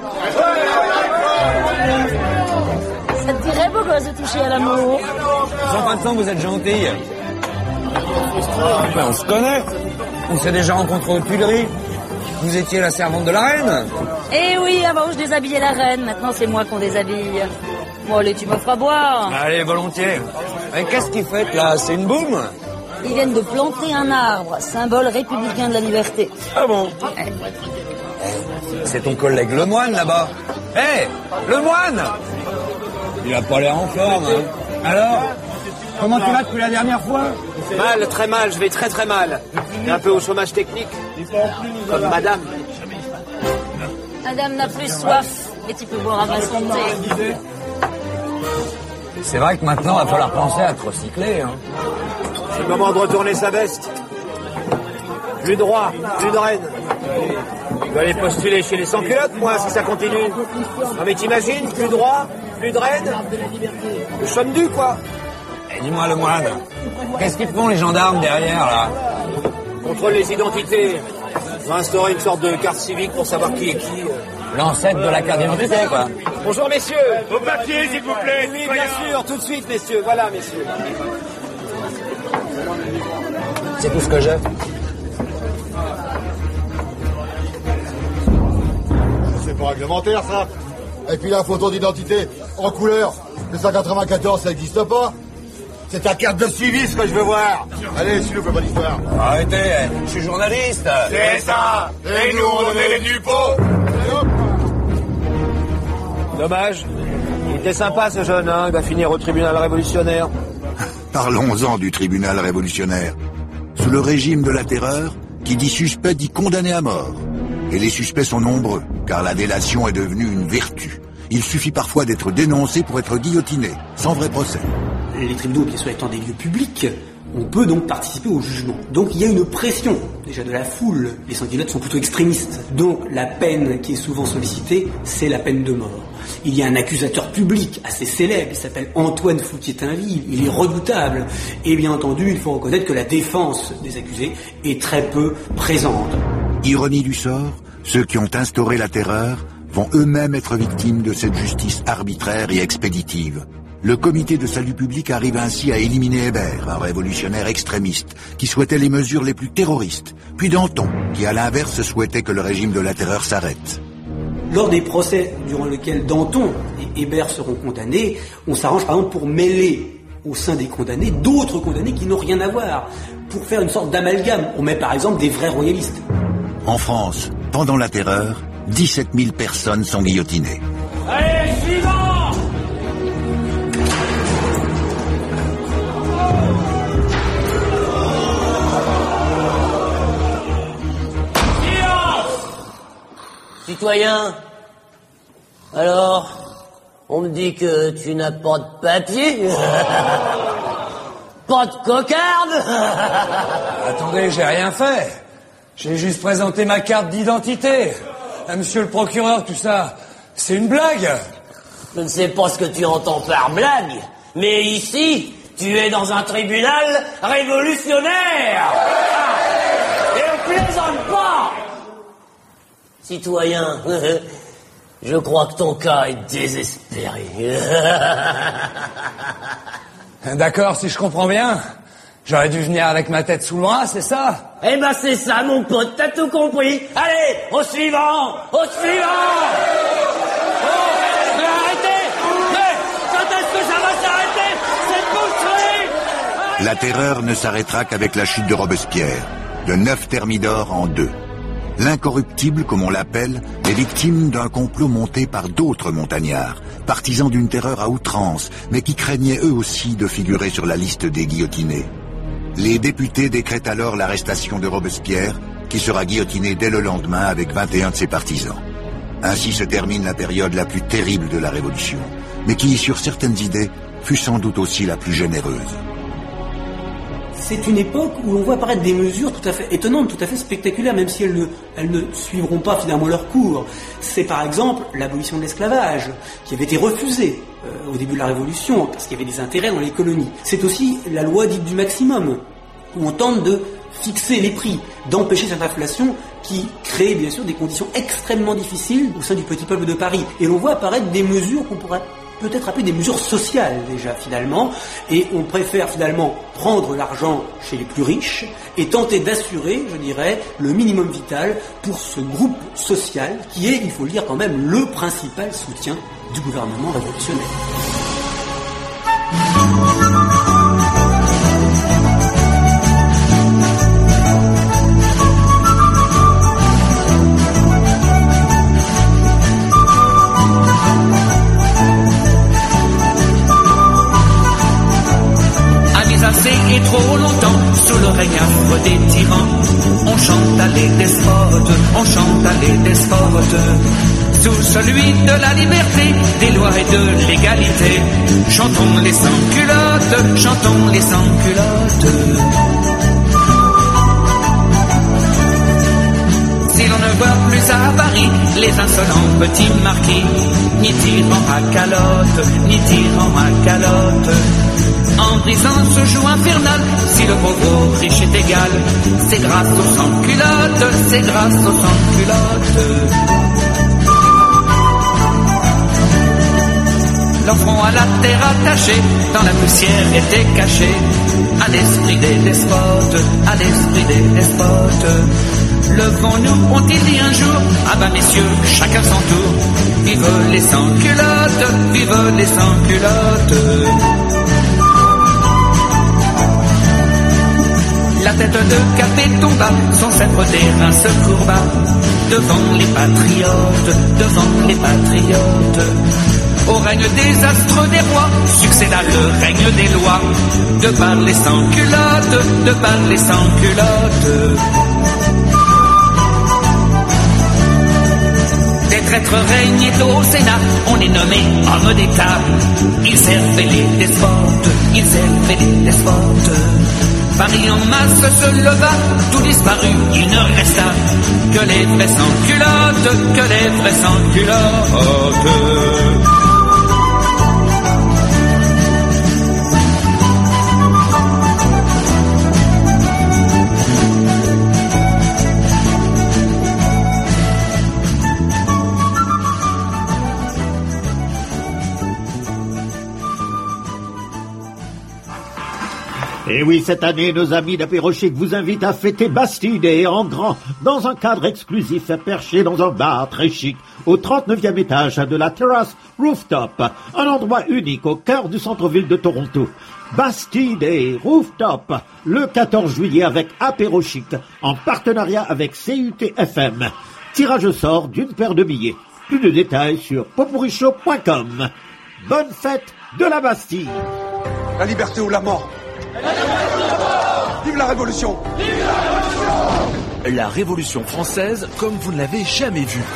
Ça te dirait beau gosse de toucher à l'amour? Jean Vincent, vous êtes gentil. Ben, on se connaît. On s'est déjà rencontrés aux Tuileries. Vous étiez la servante de la reine. Eh oui, avant je déshabillais la reine, maintenant c'est moi qu'on déshabille. Bon allez, tu m'offres à boire. Allez, volontiers. Mais qu'est-ce qu'ils font là? C'est une boum? Ils viennent de planter un arbre, symbole républicain de la liberté. Ah bon? Eh. C'est ton collègue le moine là-bas. Hé, hey, le moine! Il a pas l'air en forme, hein. Alors, comment tu vas depuis la dernière fois? Mal, très mal, je vais très très mal. Et un peu au chômage technique. Comme madame. Madame n'a plus soif, mais tu peux boire à ma santé. C'est vrai que maintenant, il va falloir penser à te recycler, hein. C'est le moment de retourner sa veste. Plus droit, plus de reine. Je vais aller postuler chez les sans-culottes, moi, si ça continue. Non mais t'imagines, plus droit, plus de reine. Le chôme-du, quoi. Et dis-moi, le moine, qu'est-ce qu'ils font les gendarmes derrière, là? Contrôle les identités. On va instaurer une sorte de carte civique pour savoir qui est qui. L'ancêtre de la carte d'identité, quoi. Bonjour, messieurs. Vos papiers, s'il vous plaît. Oui, bien sûr, tout de suite, messieurs. Voilà, messieurs. C'est tout ce que j'ai. C'est pas réglementaire, ça. Et puis la photo d'identité en couleur de cent quatre-vingt-quatorze, ça n'existe pas. C'est ta carte de suivi, ce que je veux voir. Allez, s'il vous plaît, pas d'histoire. Arrêtez, je suis journaliste. C'est ça. Et nous, on est les dupos. Dommage. Il était sympa, ce jeune, hein. Il va finir au tribunal révolutionnaire. Parlons-en du tribunal révolutionnaire. Sous le régime de la terreur, qui dit suspect dit condamné à mort. Et les suspects sont nombreux, car la délation est devenue une vertu. Il suffit parfois d'être dénoncé pour être guillotiné, sans vrai procès. Les tribunaux, bien sûr, étant des lieux publics, on peut donc participer au jugement. Donc il y a une pression, déjà de la foule. Les sans-culottes sont plutôt extrémistes. Donc la peine qui est souvent sollicitée, c'est la peine de mort. Il y a un accusateur public assez célèbre, il s'appelle Antoine Fouquier-Tinville, il est redoutable. Et bien entendu, il faut reconnaître que la défense des accusés est très peu présente. Ironie du sort, ceux qui ont instauré la terreur vont eux-mêmes être victimes de cette justice arbitraire et expéditive. Le comité de salut public arrive ainsi à éliminer Hébert, un révolutionnaire extrémiste, qui souhaitait les mesures les plus terroristes, puis Danton, qui à l'inverse souhaitait que le régime de la terreur s'arrête. Lors des procès durant lesquels Danton et Hébert seront condamnés, on s'arrange par exemple pour mêler au sein des condamnés d'autres condamnés qui n'ont rien à voir, pour faire une sorte d'amalgame. On met par exemple des vrais royalistes. En France, pendant la terreur, dix-sept mille personnes sont guillotinées. Allez, suivant! Citoyen, alors, on me dit que tu n'as pas de papier, pas de cocarde. Attendez, j'ai rien fait. J'ai juste présenté ma carte d'identité. Ah, monsieur le procureur, tout ça, c'est une blague. Je ne sais pas ce que tu entends par blague, mais ici, tu es dans un tribunal révolutionnaire. Et on plaisante pas. Citoyen, je crois que ton cas est désespéré. D'accord, si je comprends bien, j'aurais dû venir avec ma tête sous le bras, c'est ça? Eh ben c'est ça, mon pote, t'as tout compris. Allez, au suivant, au suivant. Oh, mais arrêtez. Mais quand est-ce que ça va s'arrêter, cette boucherie? La terreur ne s'arrêtera qu'avec la chute de Robespierre, de neuf thermidors en deux. L'incorruptible, comme on l'appelle, est victime d'un complot monté par d'autres montagnards, partisans d'une terreur à outrance, mais qui craignaient eux aussi de figurer sur la liste des guillotinés. Les députés décrètent alors l'arrestation de Robespierre, qui sera guillotiné dès le lendemain avec vingt et un de ses partisans. Ainsi se termine la période la plus terrible de la Révolution, mais qui, sur certaines idées, fut sans doute aussi la plus généreuse. c'est une époque où l'on voit apparaître des mesures tout à fait étonnantes, tout à fait spectaculaires, même si elles ne, elles ne suivront pas finalement leur cours. C'est par exemple l'abolition de l'esclavage, qui avait été refusée euh, au début de la Révolution, parce qu'il y avait des intérêts dans les colonies. C'est aussi la loi dite du maximum, où on tente de fixer les prix, d'empêcher cette inflation qui crée bien sûr des conditions extrêmement difficiles au sein du petit peuple de Paris. Et l'on voit apparaître des mesures qu'on pourrait peut-être appeler des mesures sociales déjà finalement, et on préfère finalement prendre l'argent chez les plus riches et tenter d'assurer, je dirais, le minimum vital pour ce groupe social qui est, il faut le dire quand même, le principal soutien du gouvernement révolutionnaire. Et trop longtemps, sous le règne affreux des tyrans, on chante à les despotes, on chante à les despotes. Sous celui de la liberté, des lois et de l'égalité, chantons les sans-culottes, chantons les sans-culottes. Si l'on ne voit plus à Paris les insolents petits marquis, ni tyrans à calotte, ni tyrans à calotte. En brisant ce joug infernal, si le pauvre au riche est égal, c'est grâce aux sans-culottes, c'est grâce aux sans-culottes. L'enfant à la terre attaché, dans la poussière était caché, à l'esprit des despotes, à l'esprit des despotes. Levons-nous, ont-ils dit un jour, ah ben messieurs, chacun son tour, vive les sans-culottes, vive les sans-culottes. La tête de Capet tomba, son sceptre d'airain se courba, devant les patriotes, devant les patriotes. Au règne des astres des rois, succéda le règne des lois, de par les sans-culottes, de par les sans-culottes. Des traîtres régnaient au Sénat, on est nommé homme d'État. Ils servaient les despotes, ils servaient les despotes. Paris en masse se leva, tout disparut, il ne resta que les vrais sans-culottes, que les vrais sans-culottes. Et oui, cette année, nos amis d'Apérochic vous invitent à fêter Bastille Day en grand, dans un cadre exclusif perché dans un bar très chic, au trente-neuvième étage de la Terrace Rooftop, un endroit unique au cœur du centre-ville de Toronto. Bastille Day Rooftop, le quatorze juillet avec Apérochic, en partenariat avec C U T F M. Tirage au sort d'une paire de billets. Plus de détails sur popurichaud point com. Bonne fête de la Bastille. La liberté ou la mort. Vive la Révolution! Vive la Révolution! La Révolution française comme vous ne l'avez jamais vue.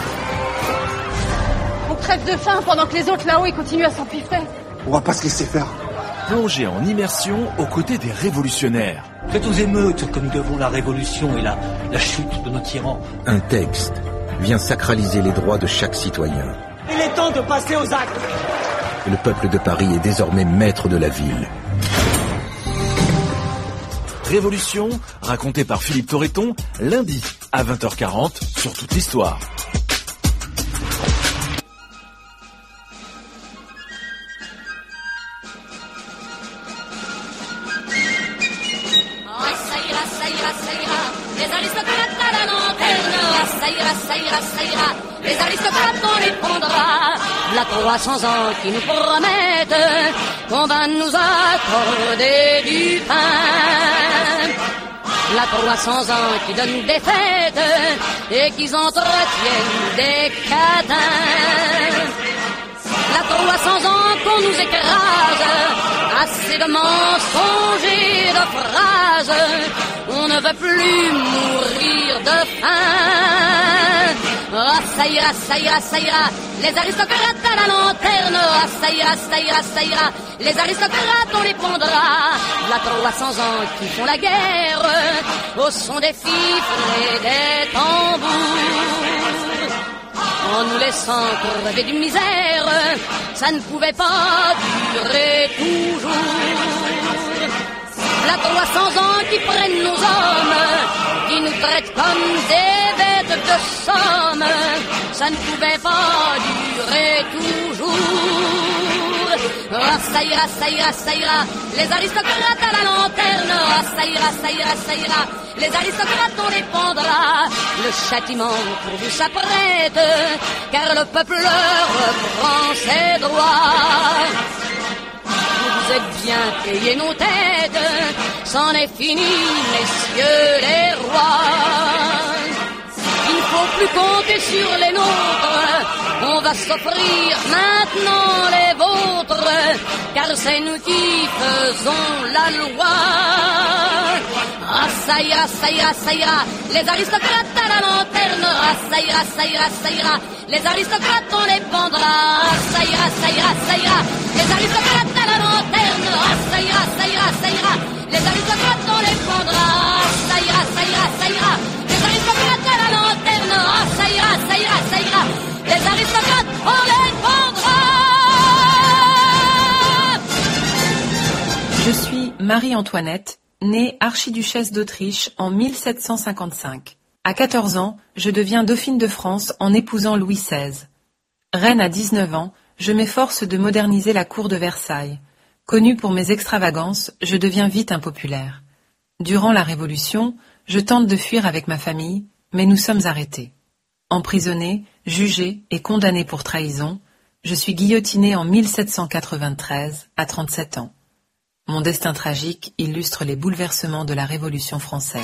On crève de faim pendant que les autres là-haut ils continuent à s'empiffrer. On va pas se laisser faire. Plongez en immersion aux côtés des révolutionnaires. Faites aux émeutes que nous devons la révolution et la, la chute de nos tyrans. Un texte vient sacraliser les droits de chaque citoyen. Il est temps de passer aux actes. Le peuple de Paris est désormais maître de la ville. Révolution, racontée par Philippe Torreton, lundi à vingt heures quarante sur Toute l'Histoire. Les aristocrates à la lanterne, ça ira, ça ira, ça ira. Les aristocrates, on les prendra. La trois cents ans qui nous promettent qu'on va nous accorder du pain. La trois cents ans qui donnent des fêtes et qui entretiennent des cadins. La trois cents ans qu'on nous écrase, assez de mensonges et de phrases. On ne veut plus mourir de faim. Ah, ça ira, ça ira, ça ira. Les aristocrates à la lanterne. Ah, ça ira, ça ira, ça ira. Les aristocrates, on les prendra. Là, trois cents ans qui font la guerre au son des fifres et des tambours. En nous laissant crever d'une misère, ça ne pouvait pas durer toujours. Là, trois cents ans qui prennent nos hommes, qui nous traitent comme des bêtes de somme, ça ne pouvait pas durer toujours. Ah, ça ira, ça ira, ça ira, les aristocrates à la lanterne. Ah, ça ira, ça ira, ça ira, les aristocrates on les pendra. Le châtiment pour vous s'apprête, car le peuple reprend ses droits. Vous êtes bien payés nos têtes, c'en est fini, messieurs les rois. Il ne faut plus compter sur les nôtres, on va s'offrir maintenant les vôtres, car c'est nous qui faisons la loi. Ah, ça ira, ça ira, ça ira, les aristocrates à la lanterne. Ah, ça ira, ça ira, ça ira, les aristocrates on les pendra. Ah, ça ira, ça ira, ça ira, les aristocrates à la lanterne. Ah, ça ira, ça ira, ça ira, les aristocrates on les pendra. Ah, ça ira, ça ira, ça ira, les aristocrates à la lanterne. Ah, ça ira, ça ira, ça ira, les aristocrates on les pendra. Je suis Marie-Antoinette, née archiduchesse d'Autriche en mille sept cent cinquante-cinq. À quatorze ans, je deviens dauphine de France en épousant Louis seize. Reine à dix-neuf ans, je m'efforce de moderniser la cour de Versailles. Connue pour mes extravagances, je deviens vite impopulaire. Durant la Révolution, je tente de fuir avec ma famille, mais nous sommes arrêtés. Emprisonnée, jugée et condamnée pour trahison, je suis guillotinée en mille sept cent quatre-vingt-treize, à trente-sept ans. Mon destin tragique illustre les bouleversements de la Révolution française.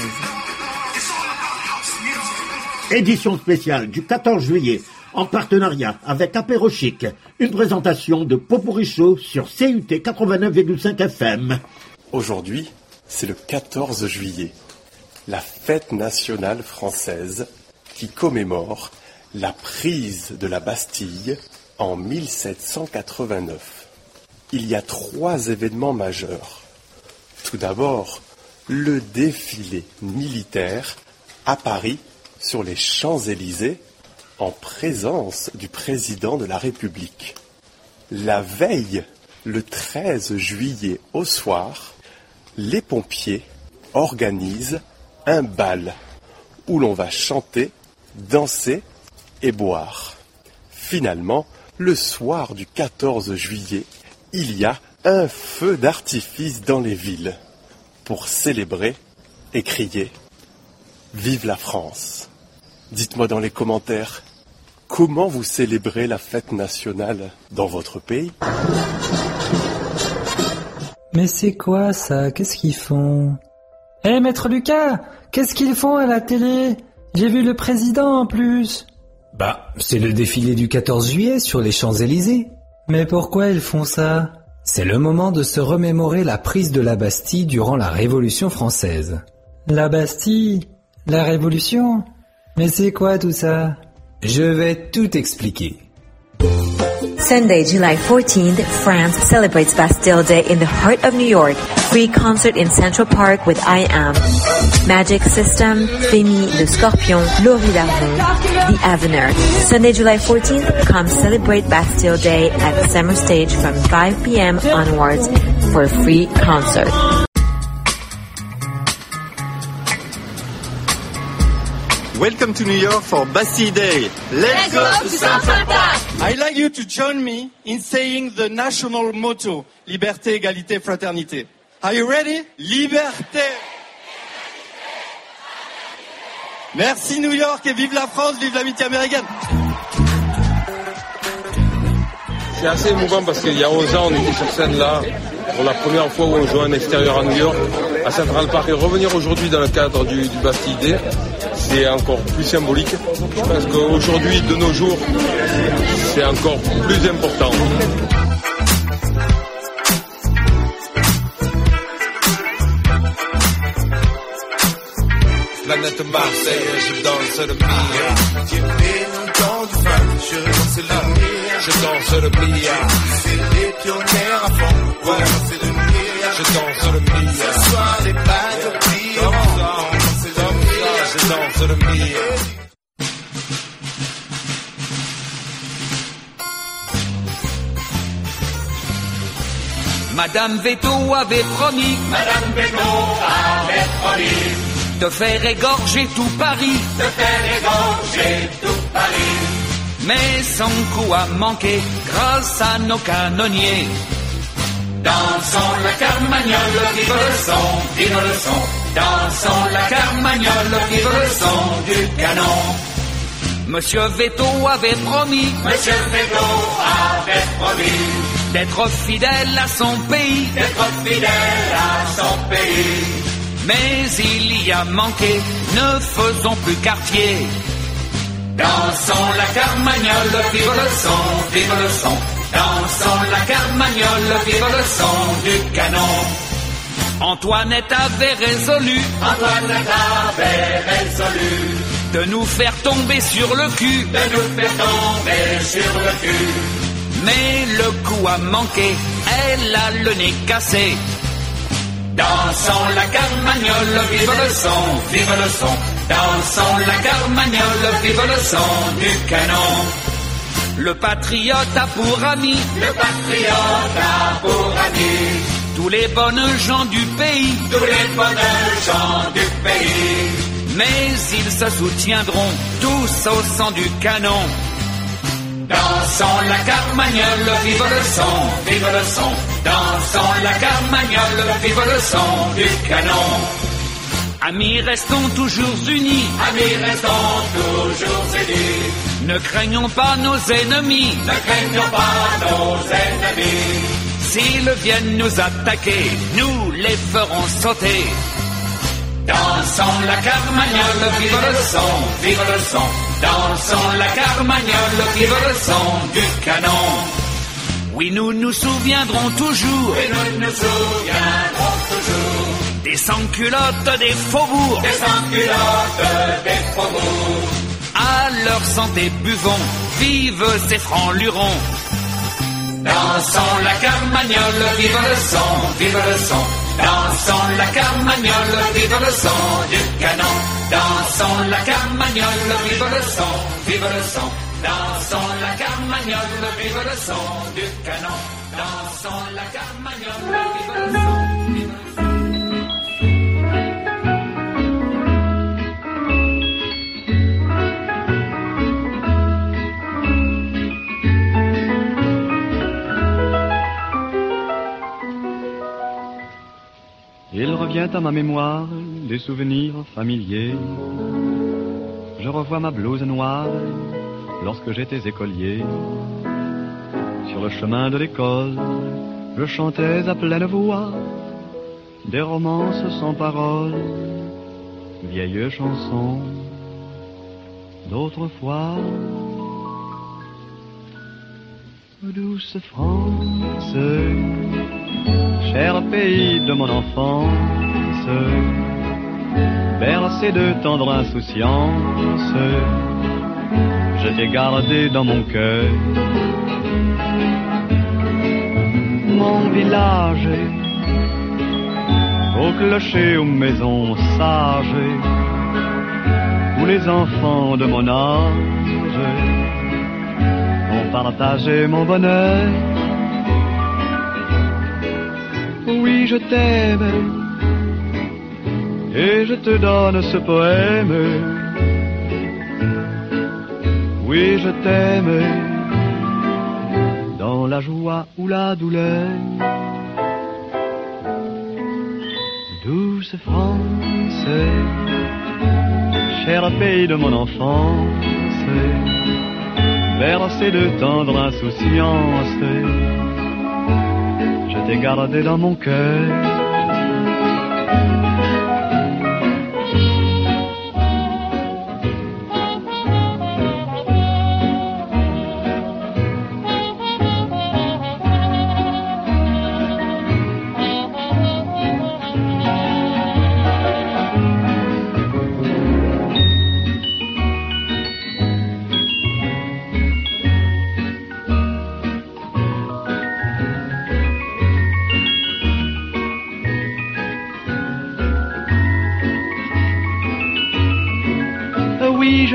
Édition spéciale du quatorze juillet, en partenariat avec Apéro Chic. Une présentation de Pot-Pourri Show sur C U T quatre-vingt-neuf virgule cinq F M. Aujourd'hui, c'est le quatorze juillet, la fête nationale française qui commémore la prise de la Bastille en mille sept cent quatre-vingt-neuf. Il y a trois événements majeurs. Tout d'abord, le défilé militaire à Paris sur les Champs-Élysées en présence du président de la République. La veille, le treize juillet au soir, les pompiers organisent un bal où l'on va chanter, danser et boire. Finalement, le soir du quatorze juillet, il y a un feu d'artifice dans les villes pour célébrer et crier « Vive la France !» Dites-moi dans les commentaires, comment vous célébrez la fête nationale dans votre pays? Mais c'est quoi ça? Qu'est-ce qu'ils font? Hé, hey, Maître Lucas, qu'est-ce qu'ils font à la télé? J'ai vu le président en plus. Bah, c'est le défilé du quatorze juillet sur les Champs-Élysées. Mais pourquoi ils font ça? C'est le moment de se remémorer la prise de la Bastille durant la Révolution française. La Bastille? La Révolution? Mais c'est quoi tout ça? Je vais tout expliquer. Sunday, July fourteenth, France celebrates Bastille Day in the heart of New York. Free concert in Central Park with I Am, Magic System, Femi, Le Scorpion, Laurie Darvon, The Avener. Sunday, July fourteenth, come celebrate Bastille Day at Summer Stage from five p.m. onwards for a free concert. Welcome to New York for Bastille Day. Let's, Let's go, go to Saint-Quentin. I'd like you to join me in saying the national motto, Liberté, Égalité, Fraternité. Are you ready? Liberté. Merci New York et vive la France, vive l'amitié américaine. C'est assez émouvant parce qu'il y a onze ans, on était sur scène là, pour la première fois où on jouait en extérieur à New York, à Central Park. Et revenir aujourd'hui dans le cadre du, du Bastille Day, c'est encore plus symbolique. Je pense qu'aujourd'hui, de nos jours, c'est encore plus important. cette Marseillaise, je danse le Mia. J'ai fait longtemps du fun, je danse le Mia. Je danse le Mia. C'est les pionniers à fond, ouais, c'est le Mia. Je danse le Mia. Ce soir les bateaux brillent, c'est le Mia. Je danse le Mia. Madame Veto avait promis, Madame Veto avait promis, de faire égorger tout Paris, de faire égorger tout Paris. Mais son coup a manqué grâce à nos canonniers. Dansons la carmagnole, vive le son, vive le son. Dansons la carmagnole, vive le son du canon. Monsieur Veto avait promis, Monsieur Veto avait promis, d'être fidèle à son pays, d'être fidèle à son pays. Mais il y a manqué, ne faisons plus quartier. Dansons la carmagnole, vive le son, vive le son. Dansons la carmagnole, vive le son du canon. Antoinette avait résolu, Antoinette avait résolu, de nous faire tomber sur le cul, de nous faire tomber sur le cul. Mais le coup a manqué, elle a le nez cassé. Dansons la carmagnole, vive le son, vive le son. Dansons la carmagnole, vive le son du canon. Le patriote a pour ami, le patriote a pour ami, tous les bonnes gens du pays, tous les bonnes gens du pays. Mais ils se soutiendront tous au son du canon. Dansons la carmagnole, vive le son, vive le son. Dansons la carmagnole, vive le son du canon. Amis, restons toujours unis, amis, restons toujours unis. Ne craignons pas nos ennemis, ne craignons pas nos ennemis. S'ils viennent nous attaquer, nous les ferons sauter. Dansons la carmagnole, vive le son, vive le son. Dansons la carmagnole, vive le son du canon. Oui, nous nous souviendrons toujours, oui, nous nous souviendrons toujours. Des sans-culottes des faubourgs, des sans-culottes des faubourgs. À leur santé buvons, vive ces francs lurons. Dansons la carmagnole, vive le son, vive le son. Dansons la carmagnole, vive le son du canon. Dansons la carmagnole, vive le son, vive le son. Dansons la carmagnole, vive le son du canon. Dansons la carmagnole, vive le son, vive le son. Il revient à ma mémoire des souvenirs familiers. Je revois ma blouse noire lorsque j'étais écolier. Sur le chemin de l'école, je chantais à pleine voix des romances sans paroles, vieilles chansons d'autrefois. Douce France, cher pays de mon enfance, bercé de tendre insouciance, je t'ai gardé dans mon cœur. Mon village, au clocher, aux maisons sages, où les enfants de mon âge ont partagé mon bonheur. Oui, je t'aime, et je te donne ce poème. Oui, je t'aime, dans la joie ou la douleur. Douce France, cher pays de mon enfance, bercé de tendre insouciance, je t'ai gardé dans mon cœur.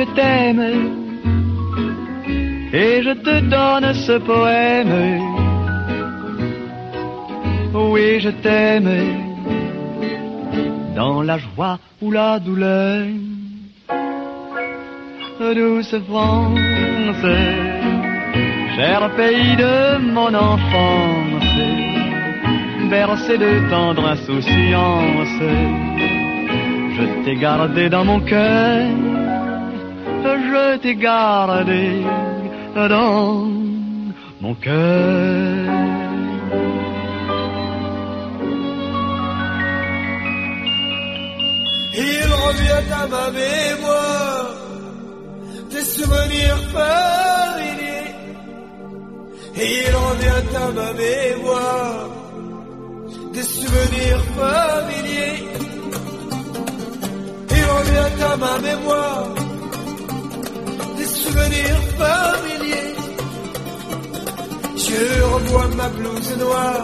t'aime et je te donne ce poème. Oui, je t'aime dans la joie ou la douleur. Douce France, cher pays de mon enfance, bercé de tendre insouciance, je t'ai gardé dans mon cœur, je t'ai gardé dans mon cœur. Il revient à ma mémoire des souvenirs familiers. Il revient à ma mémoire des souvenirs familiers. Il revient à ma mémoire des souvenirs familiers. Je revois ma blouse noire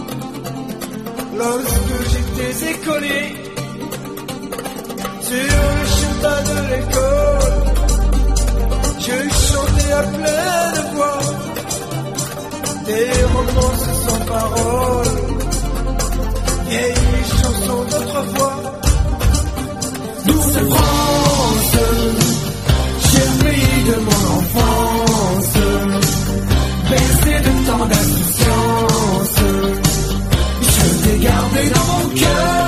lorsque j'étais écolier. Sur le chemin de l'école, je chantais à pleine voix des romances sans paroles, vieilles chansons d'autrefois. Douce France, cher pays de mon enfance, bercé de tant d'insouciance, je t'ai gardé dans mon cœur.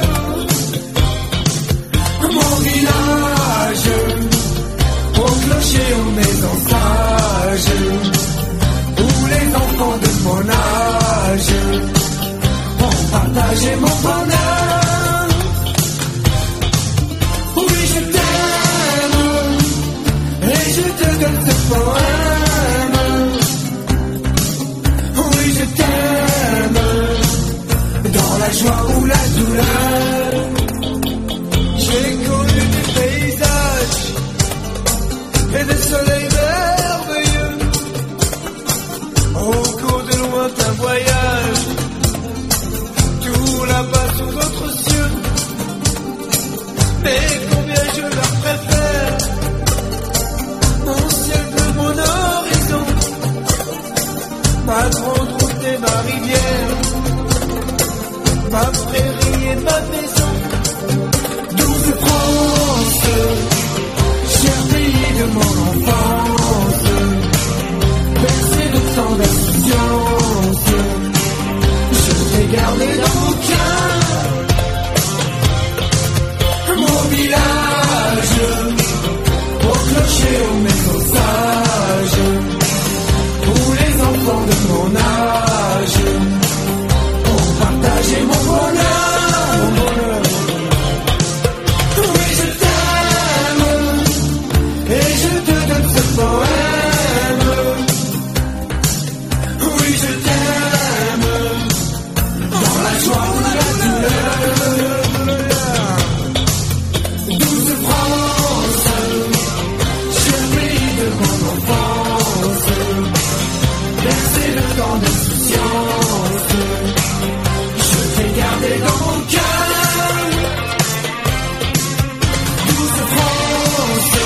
Mon village, au clocher, aux maisons sages, où les enfants de mon âge ont partagé mon bonheur. Oui, je t'aime, et je te donne ce poème. Oui, je t'aime, dans la joie ou la douleur. J'ai connu des paysages et des soleils merveilleux au cours de lointains voyages, tout là-bas sous d'autres cieux. Mais combien je leur préfère mon ciel bleu, mon horizon, ma grande route et ma rivière, ma prairie et ma maison. Douce France, cher pays de mon enfance, bercé de tant d'insouciance, je t'ai gardé dans mon cœur. Mon village, au clocher, aux maisons sages, où les enfants de mon âge ont partagé mon bonheur, mon bonheur. Poème. Oui, je t'aime dans la joie ou la douleur. Douce France, cher pays de mon enfance, bercé de tant d'insouciance, je t'ai gardé dans mon cœur. Douce France,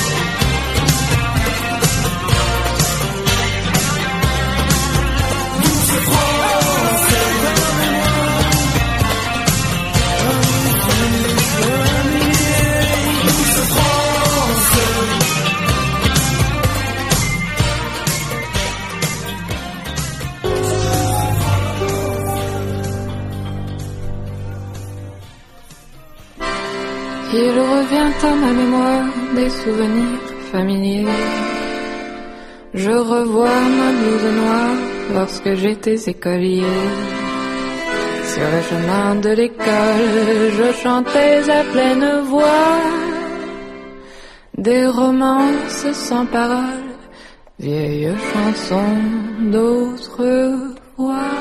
il revient à ma mémoire des souvenirs familiers. Je revois ma blouse noire lorsque j'étais écolier. Sur le chemin de l'école, je chantais à pleine voix des romances sans paroles, vieilles chansons d'autrefois.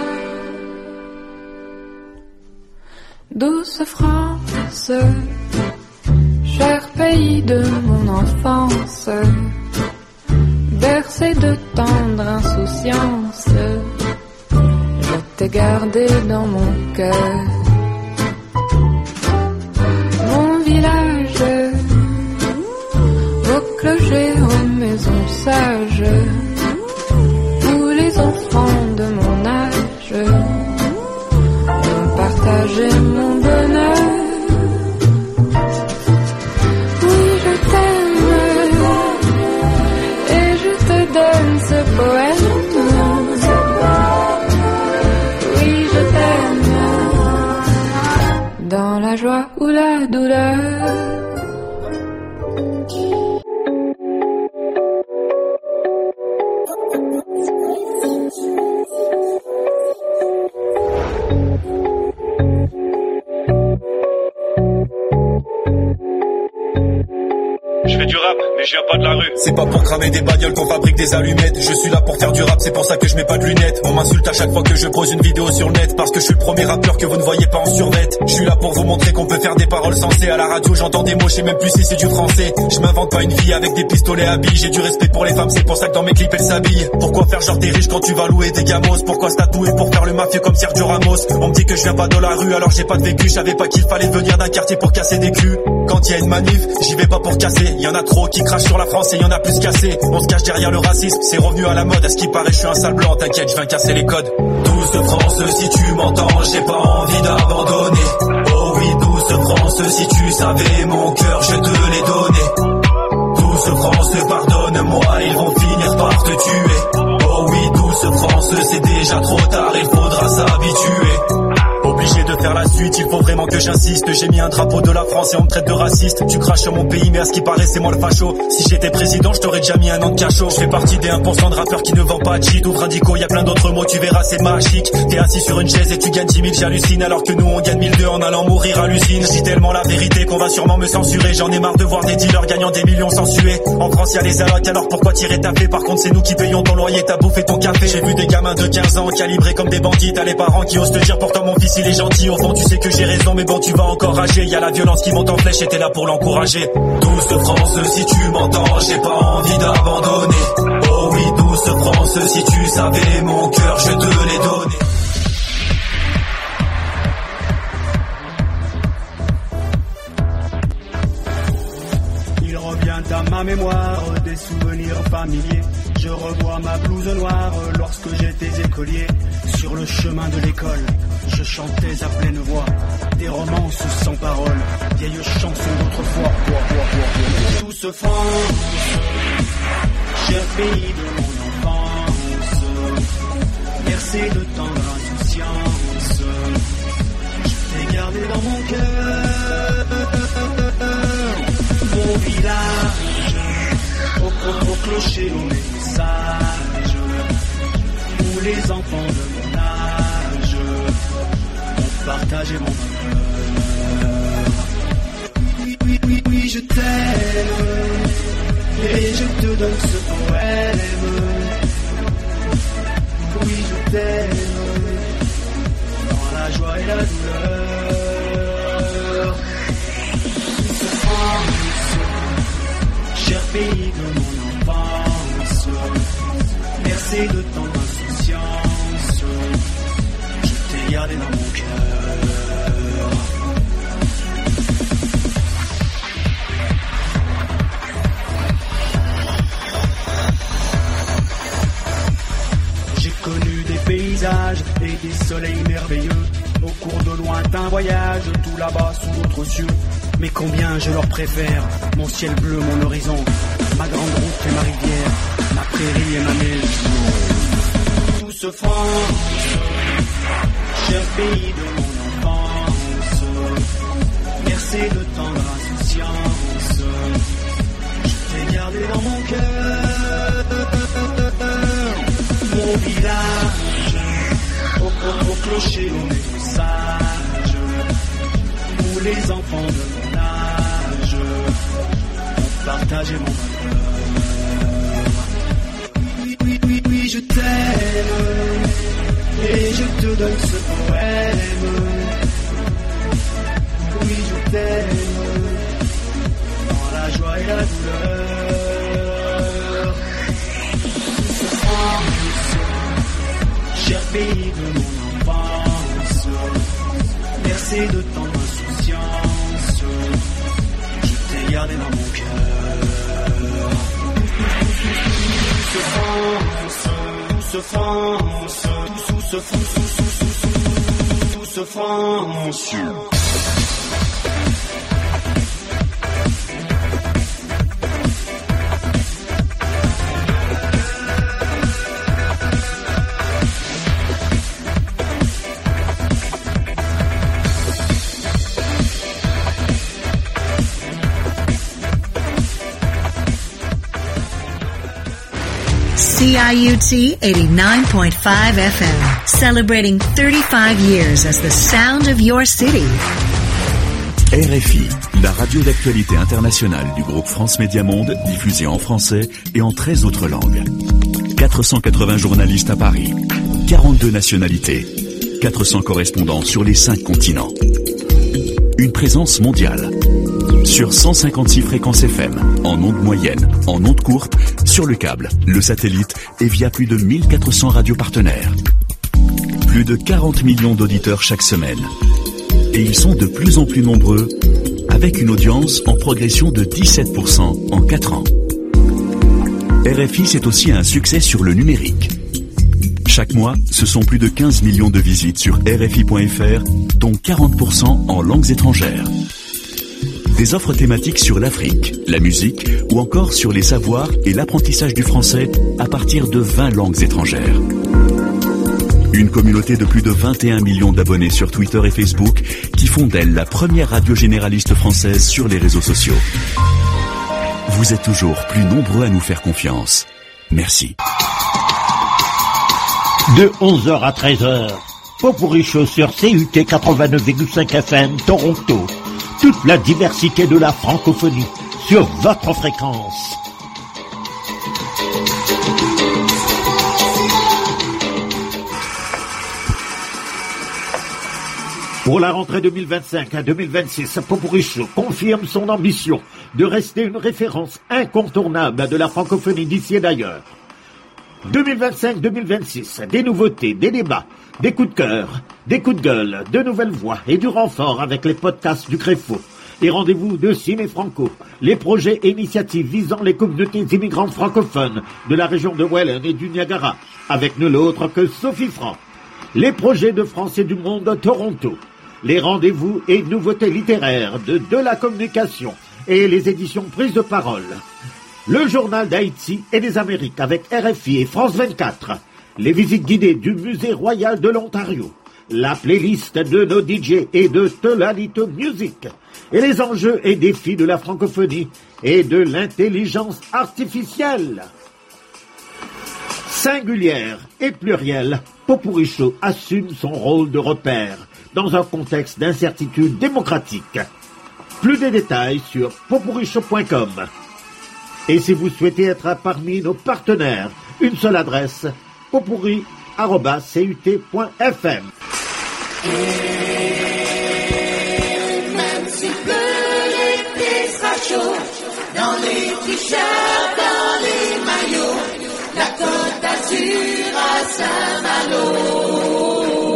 Douce France, cher pays de mon enfance, bercé de tendre insouciance, je t'ai gardé dans mon cœur. Mon village, clochers, aux maisons sages, où les enfants de mon âge ont partagé mon bonheur. Oui, je t'aime et je te donne ce poème. Oui, je t'aime dans la joie ou la douleur. Mais je viens pas de la rue. C'est pas pour cramer des bagnoles qu'on fabrique des allumettes. Je suis là pour faire du rap, c'est pour ça que je mets pas de lunettes. On m'insulte à chaque fois que je pose une vidéo sur le net, parce que je suis le premier rappeur que vous ne voyez pas en survêt. Je suis là pour vous montrer qu'on peut faire des paroles sensées. À la radio j'entends des mots, je sais même plus si c'est du français. Je m'invente pas une vie avec des pistolets à billes. J'ai du respect pour les femmes, c'est pour ça que dans mes clips elles s'habillent. Pourquoi faire genre t'es riche quand tu vas louer des gamos? Pourquoi se tatouer pour faire le mafieux comme Sergio Ramos? On me dit que je viens pas de la rue alors j'ai pas de vécu. Je savais pas qu'il fallait venir d'un quartier pour casser des culs. Quand y a une manif, j'y vais pas pour casser. Y en a trop qui crachent sur la France et y en a plus cassé. On se cache derrière le racisme, c'est revenu à la mode. À ce qui paraît je suis un sale blanc, t'inquiète je viens casser les codes. Douce France si tu m'entends, j'ai pas envie d'abandonner. Oh oui douce France, si tu savais mon cœur je te l'ai donné. Douce France pardonne-moi, ils vont finir par te tuer. Oh oui douce France, c'est déjà trop tard, il faudra s'habituer. Obligé de faire la suite, il faut vraiment que j'insiste. J'ai mis un drapeau de la France et on me traite de raciste. Tu craches sur mon pays mais à ce qui paraît c'est moi le facho. Si j'étais président je t'aurais déjà mis un an de cachot. Je fais partie des un pour cent de rappeurs qui ne vendent pas de shit. Ouvre un dico, y a plein d'autres mots, tu verras c'est magique. T'es assis sur une chaise et tu gagnes dix mille, j'hallucine. Alors que nous on gagne mille deux en allant mourir à l'usine. Je dis tellement la vérité qu'on va sûrement me censurer. J'en ai marre de voir des dealers gagnant des millions sans suer. En France y'a les allocs, alors pourquoi tirer ta paix? Par contre c'est nous qui payons ton loyer, ta bouffe et ton café. J'ai vu des gamins de quinze ans calibrés comme des bandits. T'as les parents qui osent te dire pourtant mon fils il est gentil. Au fond tu sais que j'ai raison mais bon tu vas encore rager. Y'a la violence qui monte en flèche et t'es là pour l'encourager. Douce France si tu m'entends, j'ai pas envie d'abandonner. Oh oui douce France, si tu savais mon cœur je te l'ai donné. Il revient à ma mémoire des souvenirs familiers. Je revois ma blouse noire lorsque j'étais écolier. Sur le chemin de l'école, je chantais à pleine voix des romances sans paroles, vieilles chansons d'autrefois. Douce France, cher pays de mon enfance, bercé de tendre insouciance, je t'ai gardé dans mon cœur. Mon village, au, au clocher, au message, où les enfants de mon âge ont partagé mon bonheur. Oui, oui, oui, oui, je t'aime, et je te donne ce poème. Oui, je t'aime, dans la joie et la douleur. Douce France, cher pays de mon enfance, bercé de tant d'insouciance, je t'ai gardé dans mon cœur. J'ai connu des paysages et des soleils merveilleux, au cours de lointains voyages, tout là-bas sous d'autres cieux. Mais combien je leur préfère mon ciel bleu, mon horizon, ma grande route et ma rivière, ma prairie et ma maison. Douce France, cher pays de mon enfance, bercé de tendre insouciance, je t'ai gardé dans mon cœur. Mon village, au, au, au clocher, au message, où les enfants de mon âge ont partagé mon bonheur. Oui, oui, oui, oui, je t'aime, et je te donne ce poème. Oui, je t'aime, dans la joie et la douleur. Douce France, cher pays de mon enfance, bercé de tant d'insouciance, je t'ai gardé dans mon cœur. se France, tout se France, tout se France, tout se France. C I U T eighty-nine point five F M, celebrating thirty-five years as the sound of your city. R F I, la radio d'actualité internationale du groupe France Média Monde, diffusée en français et en treize autres langues. quatre cent quatre-vingts journalistes à Paris, quarante-deux nationalités, quatre cents correspondants sur les cinq continents. Une présence mondiale. Sur cent cinquante-six fréquences F M, en ondes moyennes, en ondes courtes, sur le câble, le satellite et via plus de mille quatre cents radios partenaires. Plus de quarante millions d'auditeurs chaque semaine. Et ils sont de plus en plus nombreux, avec une audience en progression de dix-sept pour cent en quatre ans. R F I, c'est aussi un succès sur le numérique. Chaque mois, ce sont plus de quinze millions de visites sur R F I point F R, dont quarante pour cent en langues étrangères. Des offres thématiques sur l'Afrique, la musique ou encore sur les savoirs et l'apprentissage du français à partir de vingt langues étrangères. Une communauté de plus de vingt et un millions d'abonnés sur Twitter et Facebook qui font d'elle la première radio généraliste française sur les réseaux sociaux. Vous êtes toujours plus nombreux à nous faire confiance. Merci. De onze heures à treize heures, Popurrí Show sur C U T quatre-vingt-neuf virgule cinq F M, Toronto. Toute la diversité de la francophonie sur votre fréquence. Pour la rentrée deux mille vingt-cinq à deux mille vingt-six, Popurrí Show confirme son ambition de rester une référence incontournable de la francophonie d'ici et d'ailleurs. deux mille vingt-cinq deux mille vingt-six, des nouveautés, des débats, des coups de cœur, des coups de gueule, de nouvelles voix et du renfort avec les podcasts du Créfo, les rendez-vous de Ciné Franco, les projets et initiatives visant les communautés immigrantes francophones de la région de Welland et du Niagara, avec nul autre que Sophie Franc, les projets de France et du Monde de Toronto, les rendez-vous et nouveautés littéraires de De la Communication et les éditions Prise de Parole, le journal d'Haïti et des Amériques avec R F I et France vingt-quatre, les visites guidées du Musée Royal de l'Ontario, la playlist de nos D J et de Tolalito Music, et les enjeux et défis de la francophonie et de l'intelligence artificielle. Singulière et plurielle, Popurrí Show assume son rôle de repère dans un contexte d'incertitude démocratique. Plus de détails sur popurrí show point com. Et si vous souhaitez être parmi nos partenaires, une seule adresse, popurrí arobase c u t point f m. Et même s'il pleut, l'été sera chaud, dans les t-shirts, dans les maillots, la Côte d'Azur à Saint-Malo.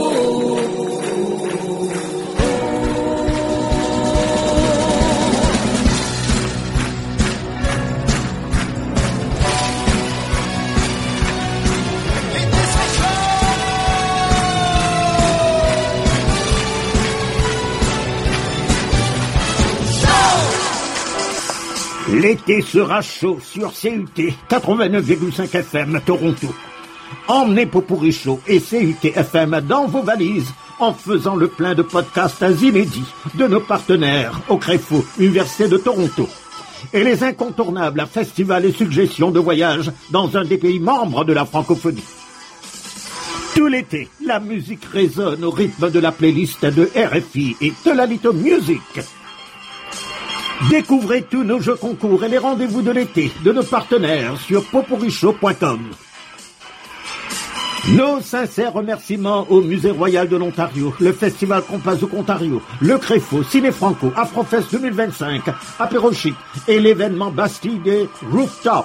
L'été sera chaud sur C U T quatre-vingt-neuf virgule cinq F M Toronto. Emmenez Popurrí Show et C U T F M dans vos valises en faisant le plein de podcasts inédits de nos partenaires au Créfo, Université de Toronto. Et les incontournables festivals et suggestions de voyage dans un des pays membres de la francophonie. Tout l'été, la musique résonne au rythme de la playlist de R F I et Tolalito Music. Découvrez tous nos jeux concours et les rendez-vous de l'été de nos partenaires sur popurrí show point com. Nos sincères remerciements au Musée Royal de l'Ontario, le Festival Compazouk Ontario, le Créfo, Ciné Franco, Afrofest deux mille vingt-cinq, Apéro Chic et l'événement Bastille des Rooftop.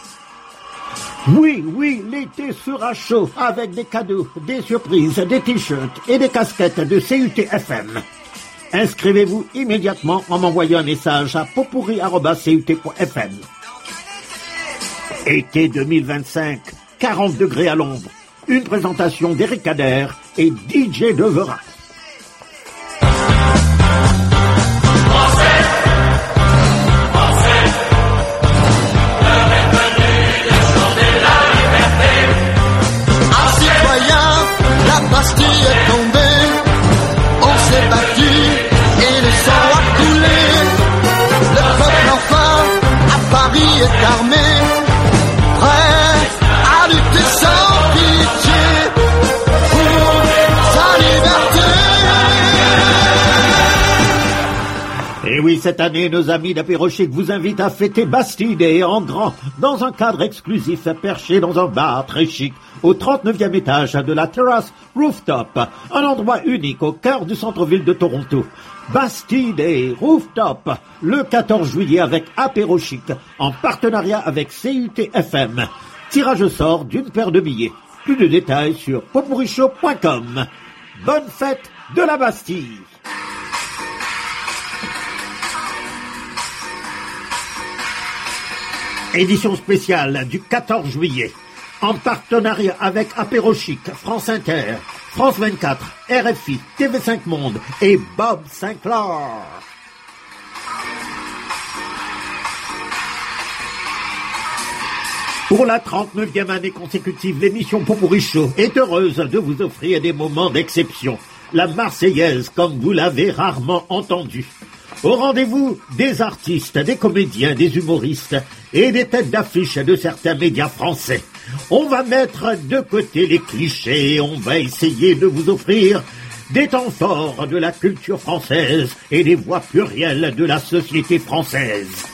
Oui, oui, l'été sera chaud avec des cadeaux, des surprises, des t-shirts et des casquettes de C U T F M. Inscrivez-vous immédiatement en m'envoyant un message à popurrí arobase c u t point f m. Été deux mille vingt-cinq, quarante degrés à l'ombre. Une présentation d'Eric Kader et D J Devera. Bastille est tombée, on s'est battu et le sang a coulé. Le peuple enfin à Paris est armé, prêt à lutter sans pitié pour sa liberté. Et oui, cette année, nos amis d'Apérochic vous invitent à fêter Bastille Day en grand, dans un cadre exclusif perché dans un bar très chic, au trente-neuvième étage de la Terrace Rooftop, un endroit unique au cœur du centre-ville de Toronto. Bastille Day Rooftop, le quatorze juillet avec Apérochic, en partenariat avec C U T F M. Tirage au sort d'une paire de billets. Plus de détails sur popurichaud point com. Bonne fête de la Bastille! Édition spéciale du quatorze juillet, en partenariat avec Apérochic, France Inter, France vingt-quatre, R F I, T V cinq Monde et Bob Sinclair. Pour la trente-neuvième année consécutive, l'émission Popurichaud est heureuse de vous offrir des moments d'exception. La Marseillaise, comme vous l'avez rarement entendue. Au rendez-vous des artistes, des comédiens, des humoristes et des têtes d'affiche de certains médias français. On va mettre de côté les clichés, on va essayer de vous offrir des temps forts de la culture française et des voix plurielles de la société française.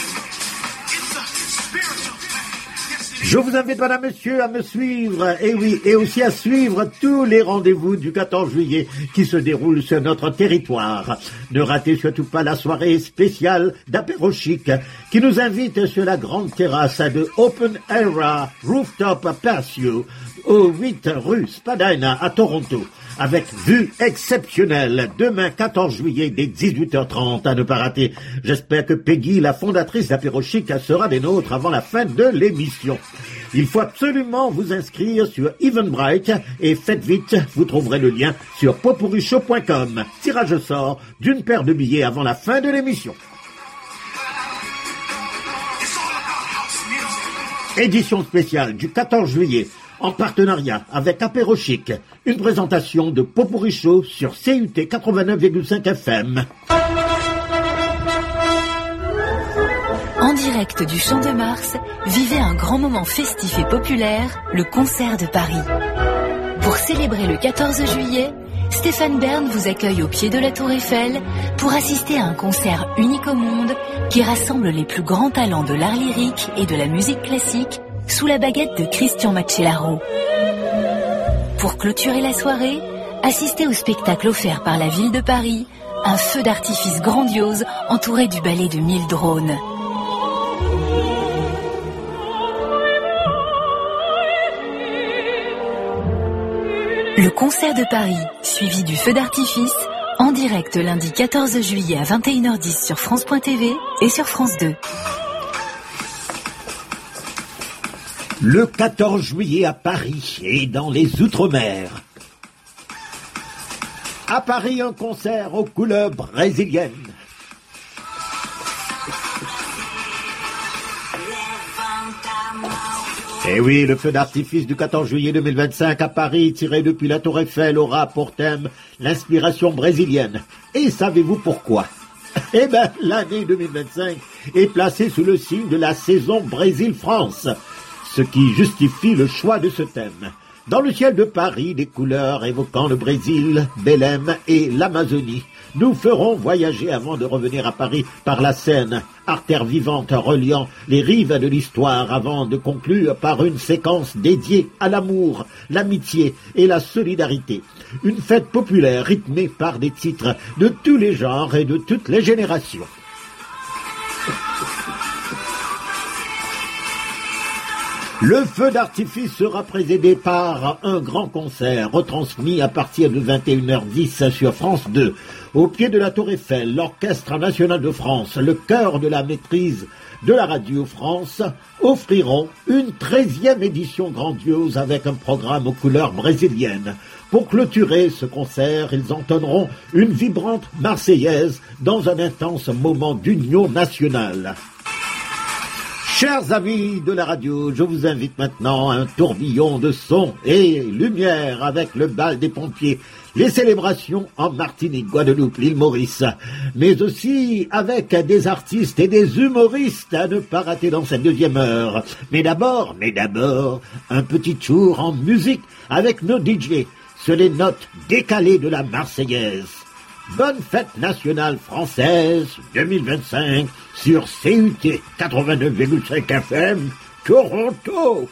Je vous invite, madame, monsieur, à me suivre, et oui, et aussi à suivre tous les rendez-vous du quatorze juillet qui se déroulent sur notre territoire. Ne ratez surtout pas la soirée spéciale d'Apérochic qui nous invite sur la grande terrasse de Open Era Rooftop Patio au huit rue Spadina à Toronto. Avec vue exceptionnelle, demain quatorze juillet dès dix-huit heures trente, à ne pas rater. J'espère que Peggy, la fondatrice d'Apérochic, sera des nôtres avant la fin de l'émission. Il faut absolument vous inscrire sur Eventbrite et faites vite, vous trouverez le lien sur popurichaud point com. Tirage au sort d'une paire de billets avant la fin de l'émission. Édition spéciale du quatorze juillet. En partenariat avec Apérochic, une présentation de Popurichaud sur C U T quatre-vingt-neuf virgule cinq F M. En direct du Champ de Mars, vivez un grand moment festif et populaire, le concert de Paris. Pour célébrer le quatorze juillet, Stéphane Bern vous accueille au pied de la Tour Eiffel pour assister à un concert unique au monde qui rassemble les plus grands talents de l'art lyrique et de la musique classique sous la baguette de Christian Macellaro. Pour clôturer la soirée, assistez au spectacle offert par la ville de Paris, un feu d'artifice grandiose entouré du ballet de mille drones. Le concert de Paris, suivi du feu d'artifice, en direct lundi quatorze juillet à vingt et une heures dix sur France point T V et sur France deux. Le quatorze juillet à Paris et dans les Outre-mer. À Paris, un concert aux couleurs brésiliennes. Et oui, le feu d'artifice du quatorze juillet deux mille vingt-cinq à Paris, tiré depuis la Tour Eiffel, aura pour thème l'inspiration brésilienne. Et savez-vous pourquoi ? Eh bien, l'année deux mille vingt-cinq est placée sous le signe de la saison Brésil-France, ce qui justifie le choix de ce thème. Dans le ciel de Paris, des couleurs évoquant le Brésil, Belém et l'Amazonie. Nous ferons voyager avant de revenir à Paris par la Seine, artère vivante reliant les rives de l'histoire avant de conclure par une séquence dédiée à l'amour, l'amitié et la solidarité. Une fête populaire rythmée par des titres de tous les genres et de toutes les générations. Le feu d'artifice sera précédé par un grand concert retransmis à partir de vingt et une heures dix sur France deux. Au pied de la Tour Eiffel, l'Orchestre national de France, le chœur de la maîtrise de la Radio France offriront une treizième édition grandiose avec un programme aux couleurs brésiliennes. Pour clôturer ce concert, ils entonneront une vibrante Marseillaise dans un intense moment d'union nationale. Chers amis de la radio, je vous invite maintenant à un tourbillon de son et lumière avec le bal des pompiers, les célébrations en Martinique, Guadeloupe, l'île Maurice, mais aussi avec des artistes et des humoristes à ne pas rater dans cette deuxième heure. Mais d'abord, mais d'abord, un petit tour en musique avec nos D J sur les notes décalées de la Marseillaise. Bonne fête nationale française deux mille vingt-cinq sur C U T quatre-vingt-neuf virgule cinq F M, Toronto.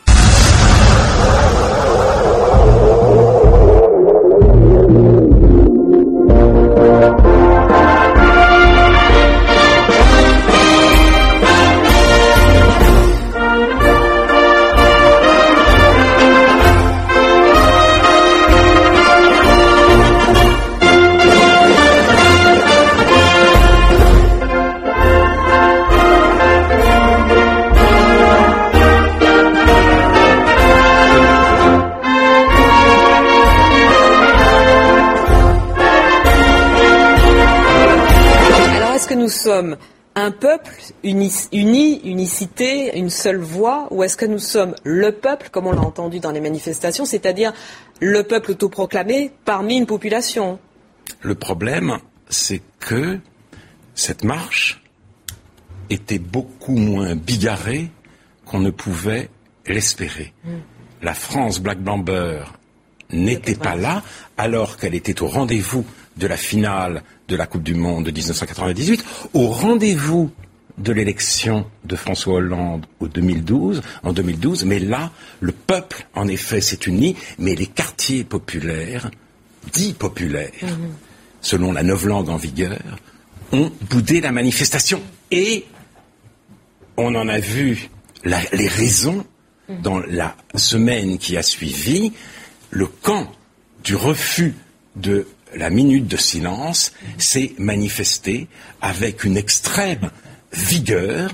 Nous sommes un peuple uni, uni, unicité, une seule voix, ou est-ce que nous sommes le peuple, comme on l'a entendu dans les manifestations, c'est-à-dire le peuple autoproclamé parmi une population? Le problème, c'est que cette marche était beaucoup moins bigarrée qu'on ne pouvait l'espérer. Mmh. La France Black Blanc Beurre n'était pas là, alors qu'elle était au rendez-vous de la finale de la Coupe du Monde de dix-neuf cent quatre-vingt-dix-huit, au rendez-vous de l'élection de François Hollande au deux mille douze, en deux mille douze, mais là, le peuple, en effet, s'est uni, mais les quartiers populaires, dits populaires, mmh. selon la novlangue en vigueur, ont boudé la manifestation. Et on en a vu la, les raisons mmh. dans la semaine qui a suivi. Le camp du refus de la minute de silence s'est manifestée avec une extrême vigueur.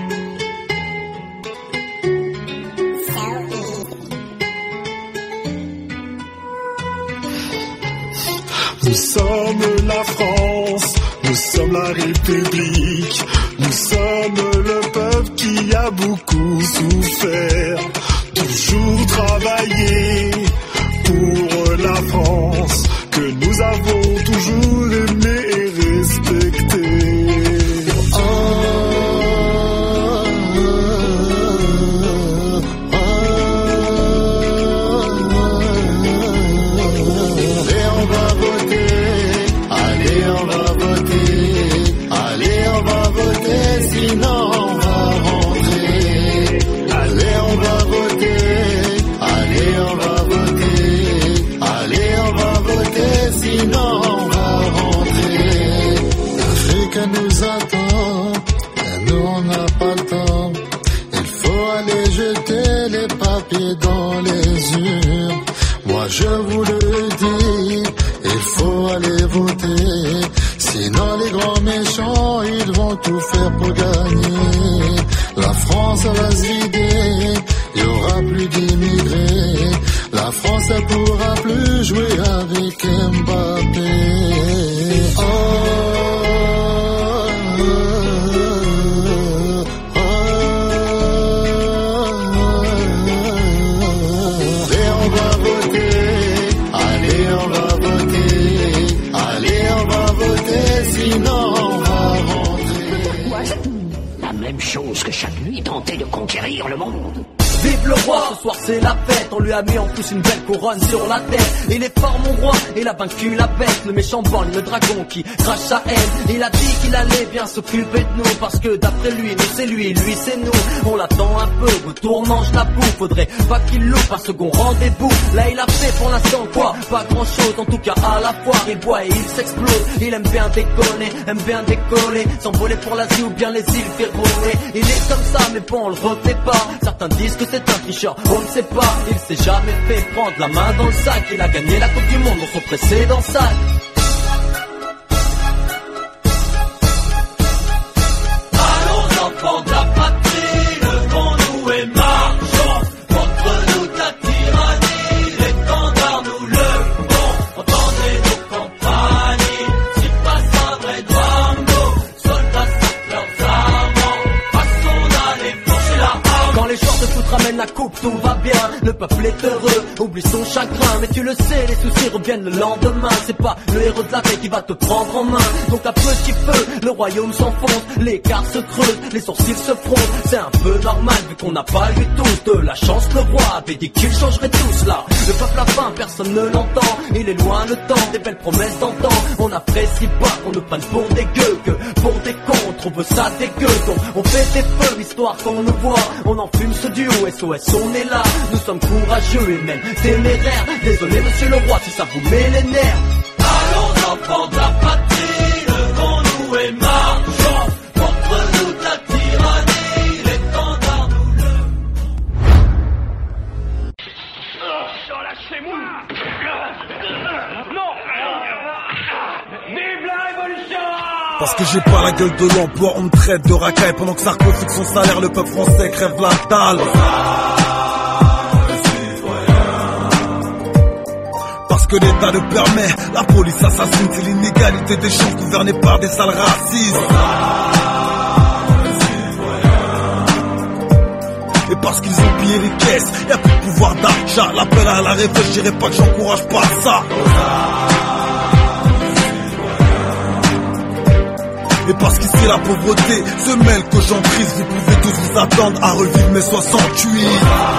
Nous sommes la France, nous sommes la République, nous sommes le peuple qui a beaucoup souffert, toujours travaillé pour la France que nous avons toujours aimé et respecté. Oh, oh, oh. Allez, on va voter, allez, on va voter, allez, on va voter, sinon on va rentrer. Allez, on va voter, allez, on va voter, allez, on va voter, sinon on va rentrer. L'Afrique nous attend, et nous on n'a pas le temps. Il faut aller jeter les papiers dans les urnes. Moi je vous le dis, il faut aller voter. Sinon les grands méchants, ils vont tout faire pour gagner. La France va se vider, il y aura plus d'immigrés. La France elle pourra plus jouer avec Mbappé. Oh, oh, oh, oh. Et on va voter, allez on va voter, allez on va voter, sinon on va rentrer. La même chose que chaque nuit, tenter de conquérir le monde. Vive le roi, ce soir c'est la fête. On lui a mis en plus une belle couronne sur la tête. Il est fort mon roi, il a vaincu la bête. Le méchant borgne, le dragon qui crache sa haine. Il a dit qu'il allait bien s'occuper de nous, parce que d'après lui, nous c'est lui, lui c'est nous. On l'attend un peu, retour mange la boue. Faudrait pas qu'il loupe un second rendez-vous. Là il a fait pour l'instant quoi, pas grand chose. En tout cas à la foire il boit et il s'explose. Il aime bien déconner, aime bien décoller, s'envoler pour l'Asie ou bien les îles Féroé. Il est comme ça mais bon on le retenait pas. Certains disent que c'est un tricheur, on ne sait pas. Il s'est jamais fait prendre la main dans le sac. Il a gagné la Coupe du Monde dans son précédent sac. Allons enfants de la patrie, levons-nous et marchons contre nous de la tyrannie. L'étendard nous levons, entendez nos compagnies. Si passe un vrai drame, nos soldats sortent leurs armes. Passons d'aller pencher la arme. Quand les joueurs de foot ramènent la coupe, tout va bien. Le peuple est heureux, oublie son chagrin. Mais tu le sais, les soucis reviennent le lendemain. C'est pas le héros de la paix qui va te prendre en main. Donc à petit peu, le royaume s'enfonce. Les cartes se creusent, les sourcils se frontent. C'est un peu normal vu qu'on n'a pas eu tous de la chance. Le roi avait dit qu'il changerait tout cela. Le peuple a faim, personne ne l'entend. Il est loin le temps, des belles promesses d'antan. On apprécie pas qu'on nous prenne pour des gueux, que pour des cons, on trouve ça dégueu. Donc on fait des feux, histoire qu'on nous voit. On en fume ce duo, S O S, on est là. Nous sommes courageux et même téméraires. Désolé monsieur le roi si ça vous met les nerfs. Allons enfants de la patrie, levons-nous et marchons contre nous de la tyrannie. L'étendard nous le... Lâchez-moi. Non. Vive la révolution. Parce que j'ai pas la gueule de l'emploi, on me traite de racaille. Pendant que Sarko fixe son salaire, le peuple français crève la dalle. Parce que l'État le permet, la police assassine. C'est l'inégalité des chances gouvernée par des sales racistes. Et parce qu'ils ont pillé les caisses, y'a plus de pouvoir d'achat. L'appel à la révolte, je dirais pas que j'encourage pas ça. Et parce qu'ici la pauvreté se mêle qu'aux gens tristes. Vous pouvez tous vous attendre à revivre mes soixante-huit.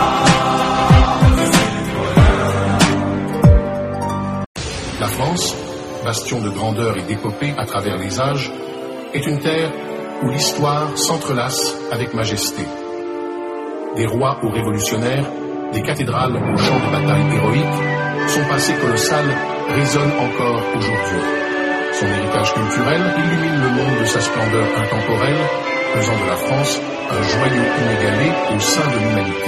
La France, bastion de grandeur et d'épopée à travers les âges, est une terre où l'histoire s'entrelace avec majesté. Des rois aux révolutionnaires, des cathédrales aux champs de bataille héroïques, son passé colossal résonne encore aujourd'hui. Son héritage culturel illumine le monde de sa splendeur intemporelle, faisant de la France un joyau inégalé au sein de l'humanité.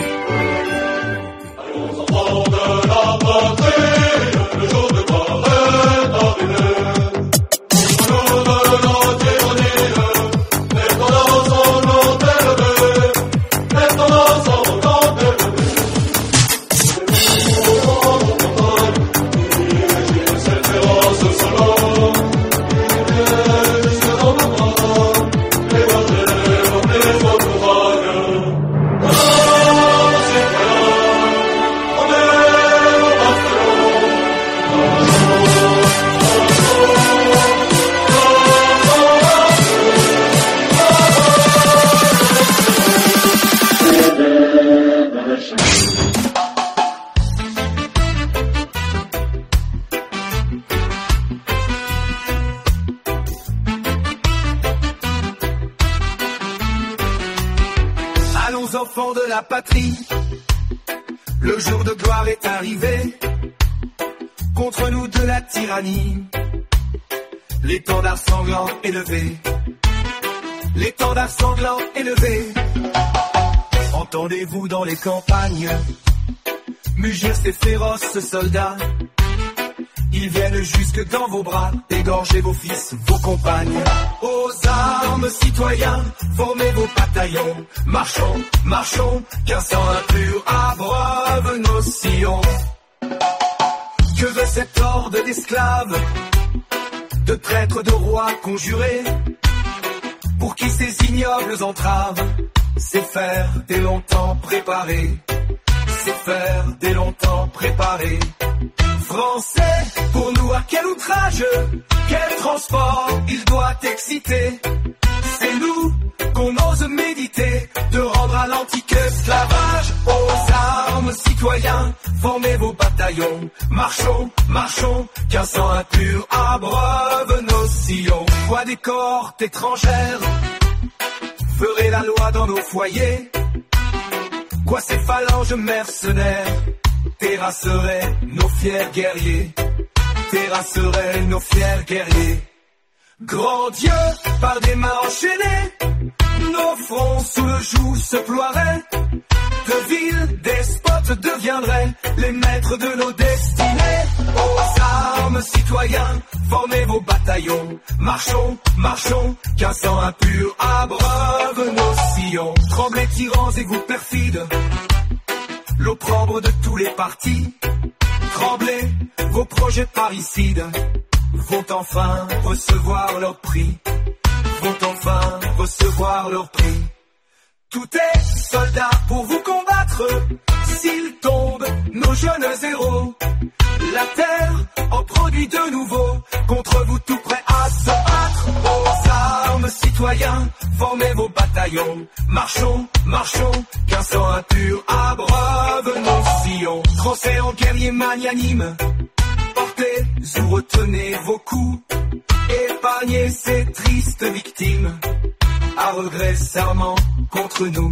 Enfants de la patrie, le jour de gloire est arrivé. Contre nous de la tyrannie, l'étendard sanglant est levé. L'étendard sanglant est levé. Entendez-vous dans les campagnes mugir ces féroces soldats? Ils viennent jusque dans vos bras, égorger vos fils, vos compagnes. Aux armes, citoyens, formez vos bataillons. Marchons, marchons, qu'un sang impur abreuve nos sillons. Que veut cette horde d'esclaves, de traîtres, de rois conjurés, pour qui ces ignobles entraves? C'est faire dès longtemps préparé, c'est faire dès longtemps préparé. Français, pour nous à quel outrage, quel transport il doit exciter. C'est nous qu'on ose méditer de rendre à l'antique esclavage. Aux armes, citoyens, formez vos bataillons. Marchons, marchons, qu'un sang impur abreuve nos sillons. Quoi des cohortes étrangères ferait la loi dans nos foyers? Quoi ces phalanges mercenaires terrasseraient nos fiers guerriers, terrasseraient nos fiers guerriers. Grand Dieu, par des mains enchaînées, nos fronts sous le joug se ploieraient. cette ville, despotes deviendraient les maîtres de nos destinées. Aux armes, citoyens, formez vos bataillons. Marchons, marchons, qu'un sang impur abreuve nos sillons. Tremblez tyrans et vous perfides, l'opprobre de tous les partis. Tremblez, vos projets parricides vont enfin recevoir leur prix. Vont enfin recevoir leur prix. Tout est soldat pour vous combattre. S'ils tombent, nos jeunes héros, la terre en produit de nouveau. Contre vous tout prêt à se battre. Aux armes, citoyens, formez vos bataillons. Marchons, marchons, qu'un sang impur abreuve nos sillons. Français en guerriers magnanimes, portez ou retenez vos coups. Épargnez ces tristes victimes. À regret serment contre nous.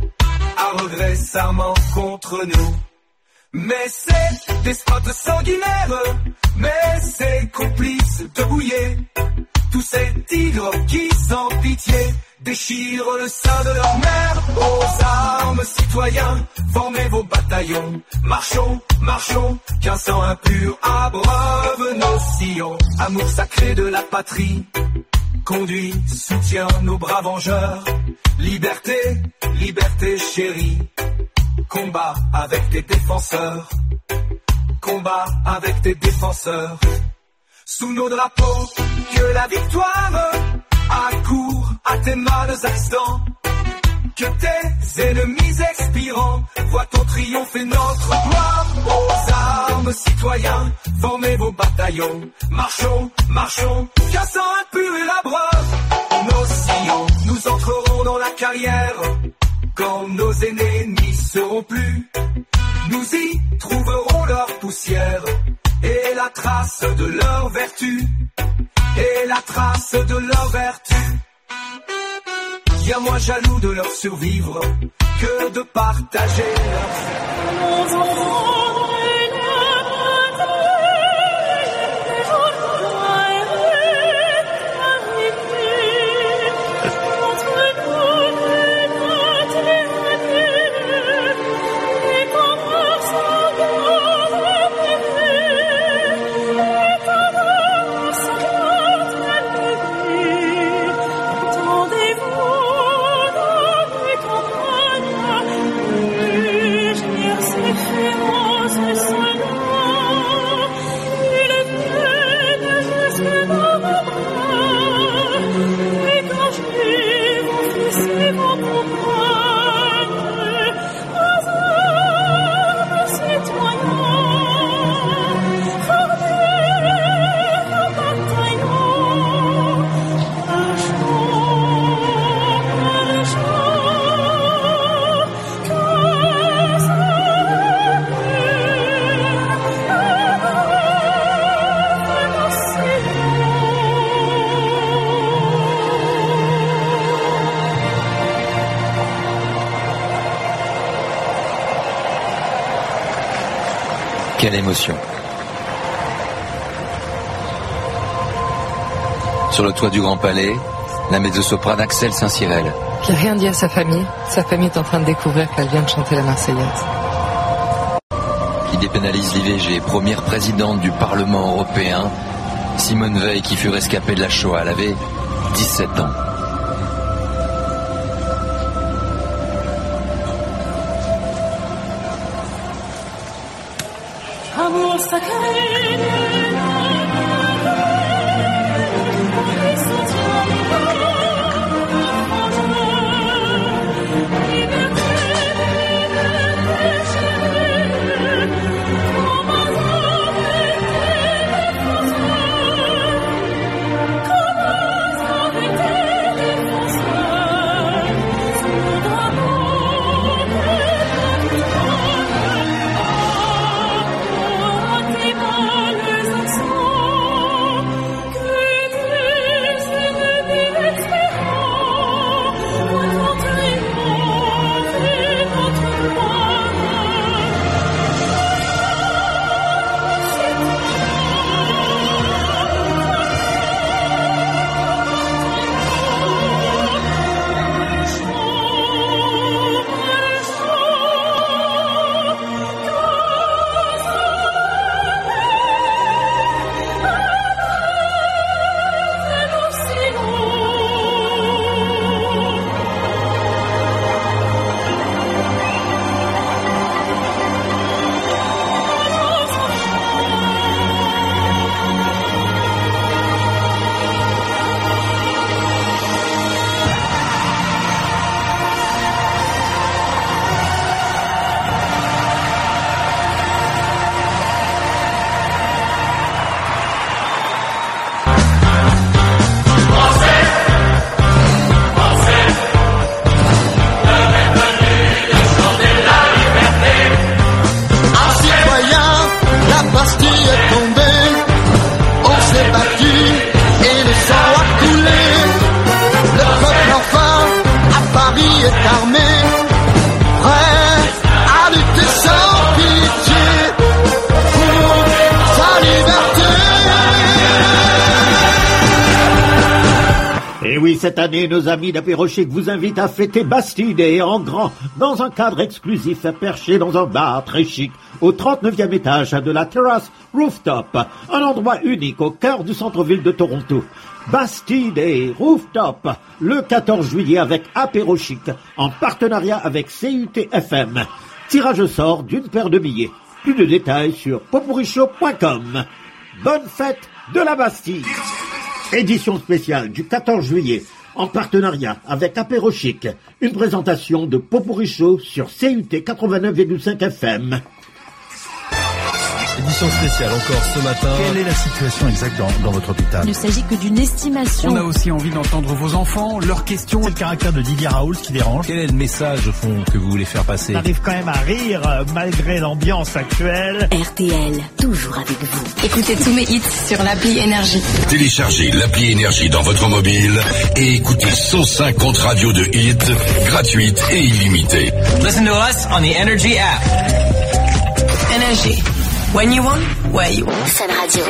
À regret serment contre nous. Mais ces despotes sanguinaires, mais ces complices de bouillés, tous ces tigres qui sans pitié déchirent le sein de leur mère. Aux armes, citoyens, formez vos bataillons. Marchons, marchons, qu'un sang impur abreuve nos sillons. Amour sacré de la patrie conduit, soutient nos bras vengeurs. Liberté, liberté chérie, combat avec tes défenseurs. Combat avec tes défenseurs. Sous nos drapeaux, que la victoire accourt à tes mâles accents. Que tes ennemis expirants voient ton triomphe et notre gloire. Aux armes, citoyens, formez vos bataillons. Marchons, marchons, qu'un sang impur élabreur nos sillons. Nous entrerons dans la carrière quand nos aînés n'y seront plus. Nous y trouverons leur poussière et la trace de leur vertu. Et la trace de leur vertu. Bien moins jaloux de leur survivre que de partager leur Quelle émotion. Sur le toit du Grand Palais, la mezzo-soprane Axel Saint-Cyrel. Qui a rien dit à sa famille. Sa famille est en train de découvrir qu'elle vient de chanter la Marseillaise. Qui dépénalise l'I V G, première présidente du Parlement européen, Simone Veil, qui fut rescapée de la Shoah. Elle avait dix-sept ans. Amour sacré, oui, cette année, nos amis d'Apérochic vous invitent à fêter Bastille Day en grand, dans un cadre exclusif perché dans un bar très chic, au trente-neuvième étage de la Terrace Rooftop, un endroit unique au cœur du centre-ville de Toronto. Bastille Day Rooftop, le quatorze juillet avec Apérochic, en partenariat avec C U T F M. Tirage au sort d'une paire de billets. Plus de détails sur popurichaud point com. Bonne fête de la Bastille. Édition spéciale du quatorze juillet, en partenariat avec Apérochic. Une présentation de Popurichaud sur C U T quatre-vingt-neuf virgule cinq F M. Édition spéciale encore ce matin. Quelle est la situation exacte dans, dans votre hôpital? Il ne s'agit que d'une estimation. On a aussi envie d'entendre vos enfants, leurs questions. C'est le caractère de Didier Raoult qui dérange. Quel est le message au fond que vous voulez faire passer? On arrive quand même à rire euh, malgré l'ambiance actuelle. R T L, toujours avec vous. Écoutez tous mes hits sur l'appli Énergie. Téléchargez l'appli Énergie dans votre mobile et écoutez cent cinquante radios de hits gratuites et illimitées. Listen to us on the Energy app. Energy. When you want, where you want. Sun Radio.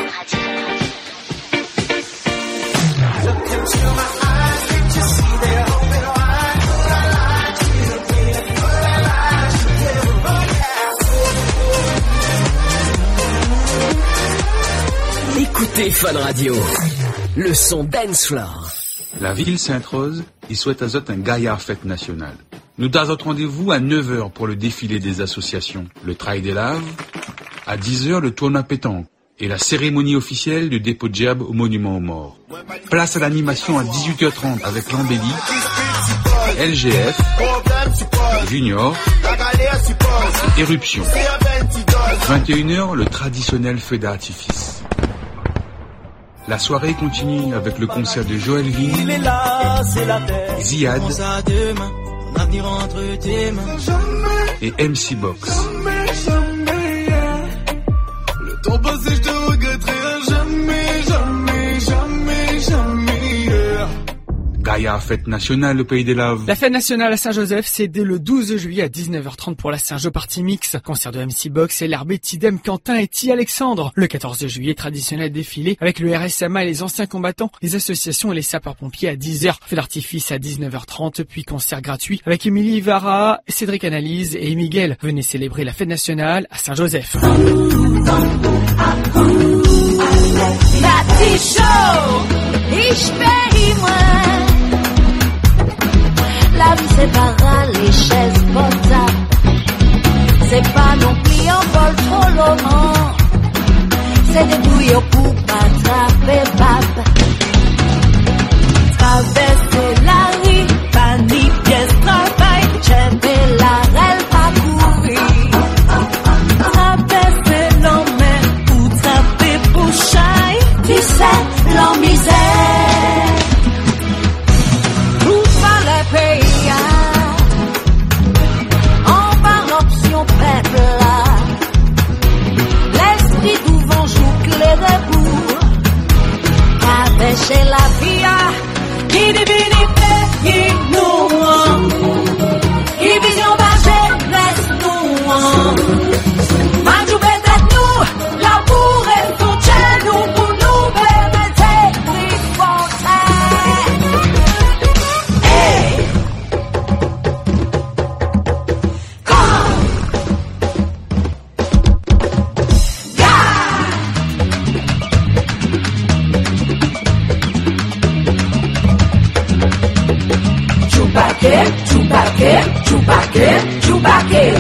Écoutez Fun Radio, le son dance floor. La ville Sainte-Rose y souhaite à Zot un gaillard fête nationale. Nous avons rendez-vous à neuf heures pour le défilé des associations. Le trail des laves, à dix heures le tournoi pétanque et la cérémonie officielle du dépôt de gerbe au monument aux morts. Place à l'animation à dix-huit heures trente avec l'embellie, L G F, Junior, Éruption. vingt et une heures le traditionnel feu d'artifice. La soirée continue avec le concert de Joël Vigne, Ziad et M C Box. Ton passé, je te regretterai jamais, jamais, jamais, jamais. Yeah. Gaïa, fête nationale, le pays des laves. La fête nationale à Saint-Joseph, c'est dès le douze juillet à dix-neuf heures trente pour la Saint-Jo Party Mix. Concert de M C Box et l'Arbé Tidem Quentin et T. Alexandre. Le quatorze juillet, traditionnel défilé avec le R S M A et les anciens combattants, les associations et les sapeurs-pompiers à dix heures. Feu d'artifice à dix-neuf heures trente, puis concert gratuit avec Émilie Ivara, Cédric Analyse et Miguel. Venez célébrer la fête nationale à Saint-Joseph. Party show, ich bin moi. La vie c'est pas les chaises potables. C'est pas non plus un vol trop longtemps. C'est des bouillons pour pas attraper bab. Traverser la rue, pas ni pièce travail. J'aime la rêve pas courir. Traverser l'homme pour trapper pour chai. Tu sais, la misère. Pour pas les pays. On va l'option peuple là. L'esprit du vent joue clair pour. Cacher la vie. Qui divinité, qui nous. Qui vision bâchée, reste nous. Majou peut-être nous. L'amour est son chez nous. Pour nous permettre de Hey! Choubaké, choubaké, choubaké, choubaké.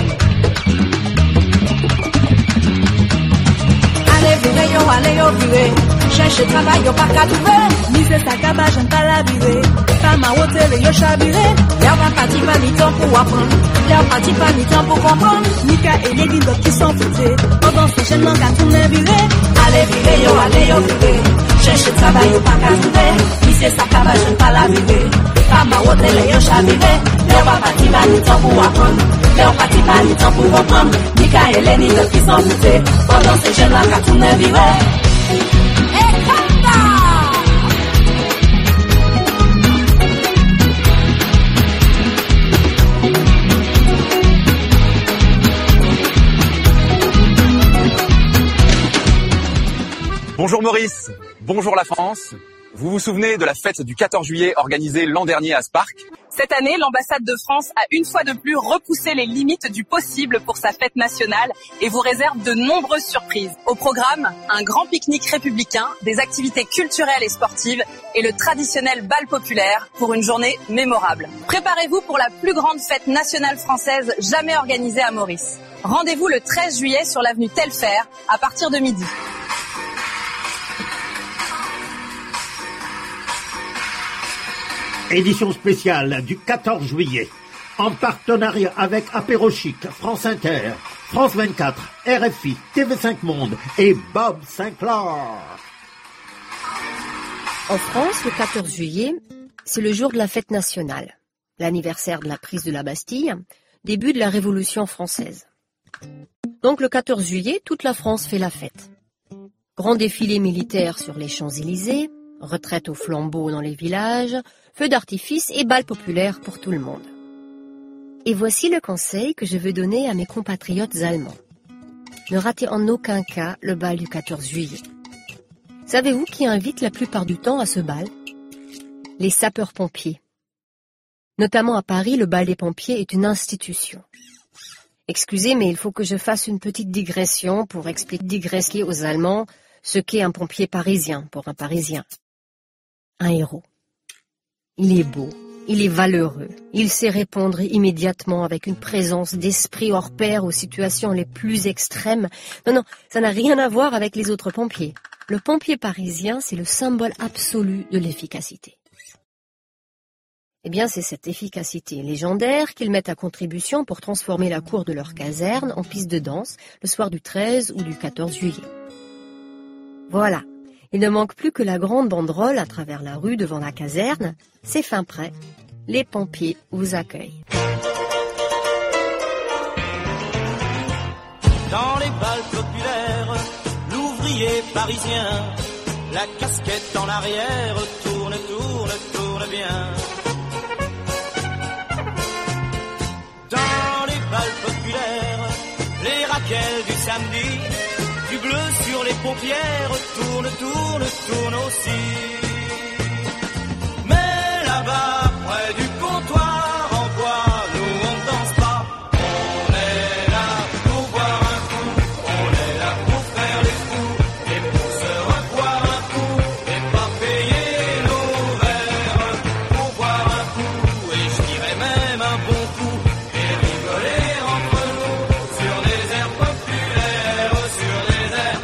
Allez virer, yo, allez yo virer. Cherchez travail, yo pas qu'à trouver. Misez sa cabage, j'aime pas la virer. Femme à hôtel, yo chabiré. Y'a pas parti pas ni temps pour apprendre. Y'a pas parti pas ni temps pour comprendre. Nika et les guides qui sont foutés. Pendant ces jeunes langues à tourner virer. Allez virer, yo, allez yo virer. Cherchez travail, yo pas qu'à trouver. Misez sa cabage, j'aime pas la virer. Femme à hôtel, yo chabiré. Y'a pas parti pas ni temps pour apprendre. Y'a pas parti pas ni temps pour comprendre. Nika et les guides qui sont foutés. Pendant ces jeunes langues à tourner virer. Bonjour Maurice, bonjour la France. Vous vous souvenez de la fête du quatorze juillet organisée l'an dernier à Spark ? Cette année, l'ambassade de France a une fois de plus repoussé les limites du possible pour sa fête nationale et vous réserve de nombreuses surprises. Au programme, un grand pique-nique républicain, des activités culturelles et sportives et le traditionnel bal populaire pour une journée mémorable. Préparez-vous pour la plus grande fête nationale française jamais organisée à Maurice. Rendez-vous le treize juillet sur l'avenue Telfer à partir de midi. Édition spéciale du quatorze juillet, en partenariat avec Apéro Chic, France Inter, France vingt-quatre, R F I, T V cinq Monde et Bob Sinclair. En France, le quatorze juillet, c'est le jour de la fête nationale, l'anniversaire de la prise de la Bastille, début de la Révolution française. Donc le quatorze juillet, toute la France fait la fête. Grand défilé militaire sur les Champs-Élysées, retraite au flambeau dans les villages, feux d'artifice et bal populaire pour tout le monde. Et voici le conseil que je veux donner à mes compatriotes allemands. Ne ratez en aucun cas le bal du quatorze juillet. Savez-vous qui invite la plupart du temps à ce bal ? Les sapeurs-pompiers. Notamment à Paris, le bal des pompiers est une institution. Excusez, mais il faut que je fasse une petite digression pour expliquer digresser aux Allemands ce qu'est un pompier parisien pour un Parisien. Un héros. Il est beau, il est valeureux, il sait répondre immédiatement avec une présence d'esprit hors pair aux situations les plus extrêmes. Non, non, ça n'a rien à voir avec les autres pompiers. Le pompier parisien, c'est le symbole absolu de l'efficacité. Eh bien, c'est cette efficacité légendaire qu'ils mettent à contribution pour transformer la cour de leur caserne en piste de danse le soir du treize ou du quatorze juillet. Voilà. Il ne manque plus que la grande banderole à travers la rue devant la caserne. C'est fin prêt. Les pompiers vous accueillent. Dans les bals populaires, l'ouvrier parisien, la casquette en arrière, tourne, tourne, tourne bien. Dans les bals populaires, les raquettes du samedi, du bleu sur les paupières, tourne, tourne, tourne aussi. Mais là-bas, près du comptoir en bois, nous on danse pas. On est là pour boire un coup, on est là pour faire les fous, et pour se revoir un coup, et pas payer nos verres, pour boire un coup, et je dirais même un bon coup, et rigoler entre nous, sur des airs populaires, sur des airs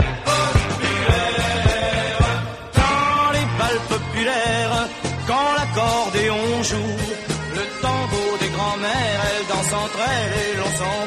quand l'accordéon joue, le tango des grands-mères, elles dansent entre elles et l'on s'en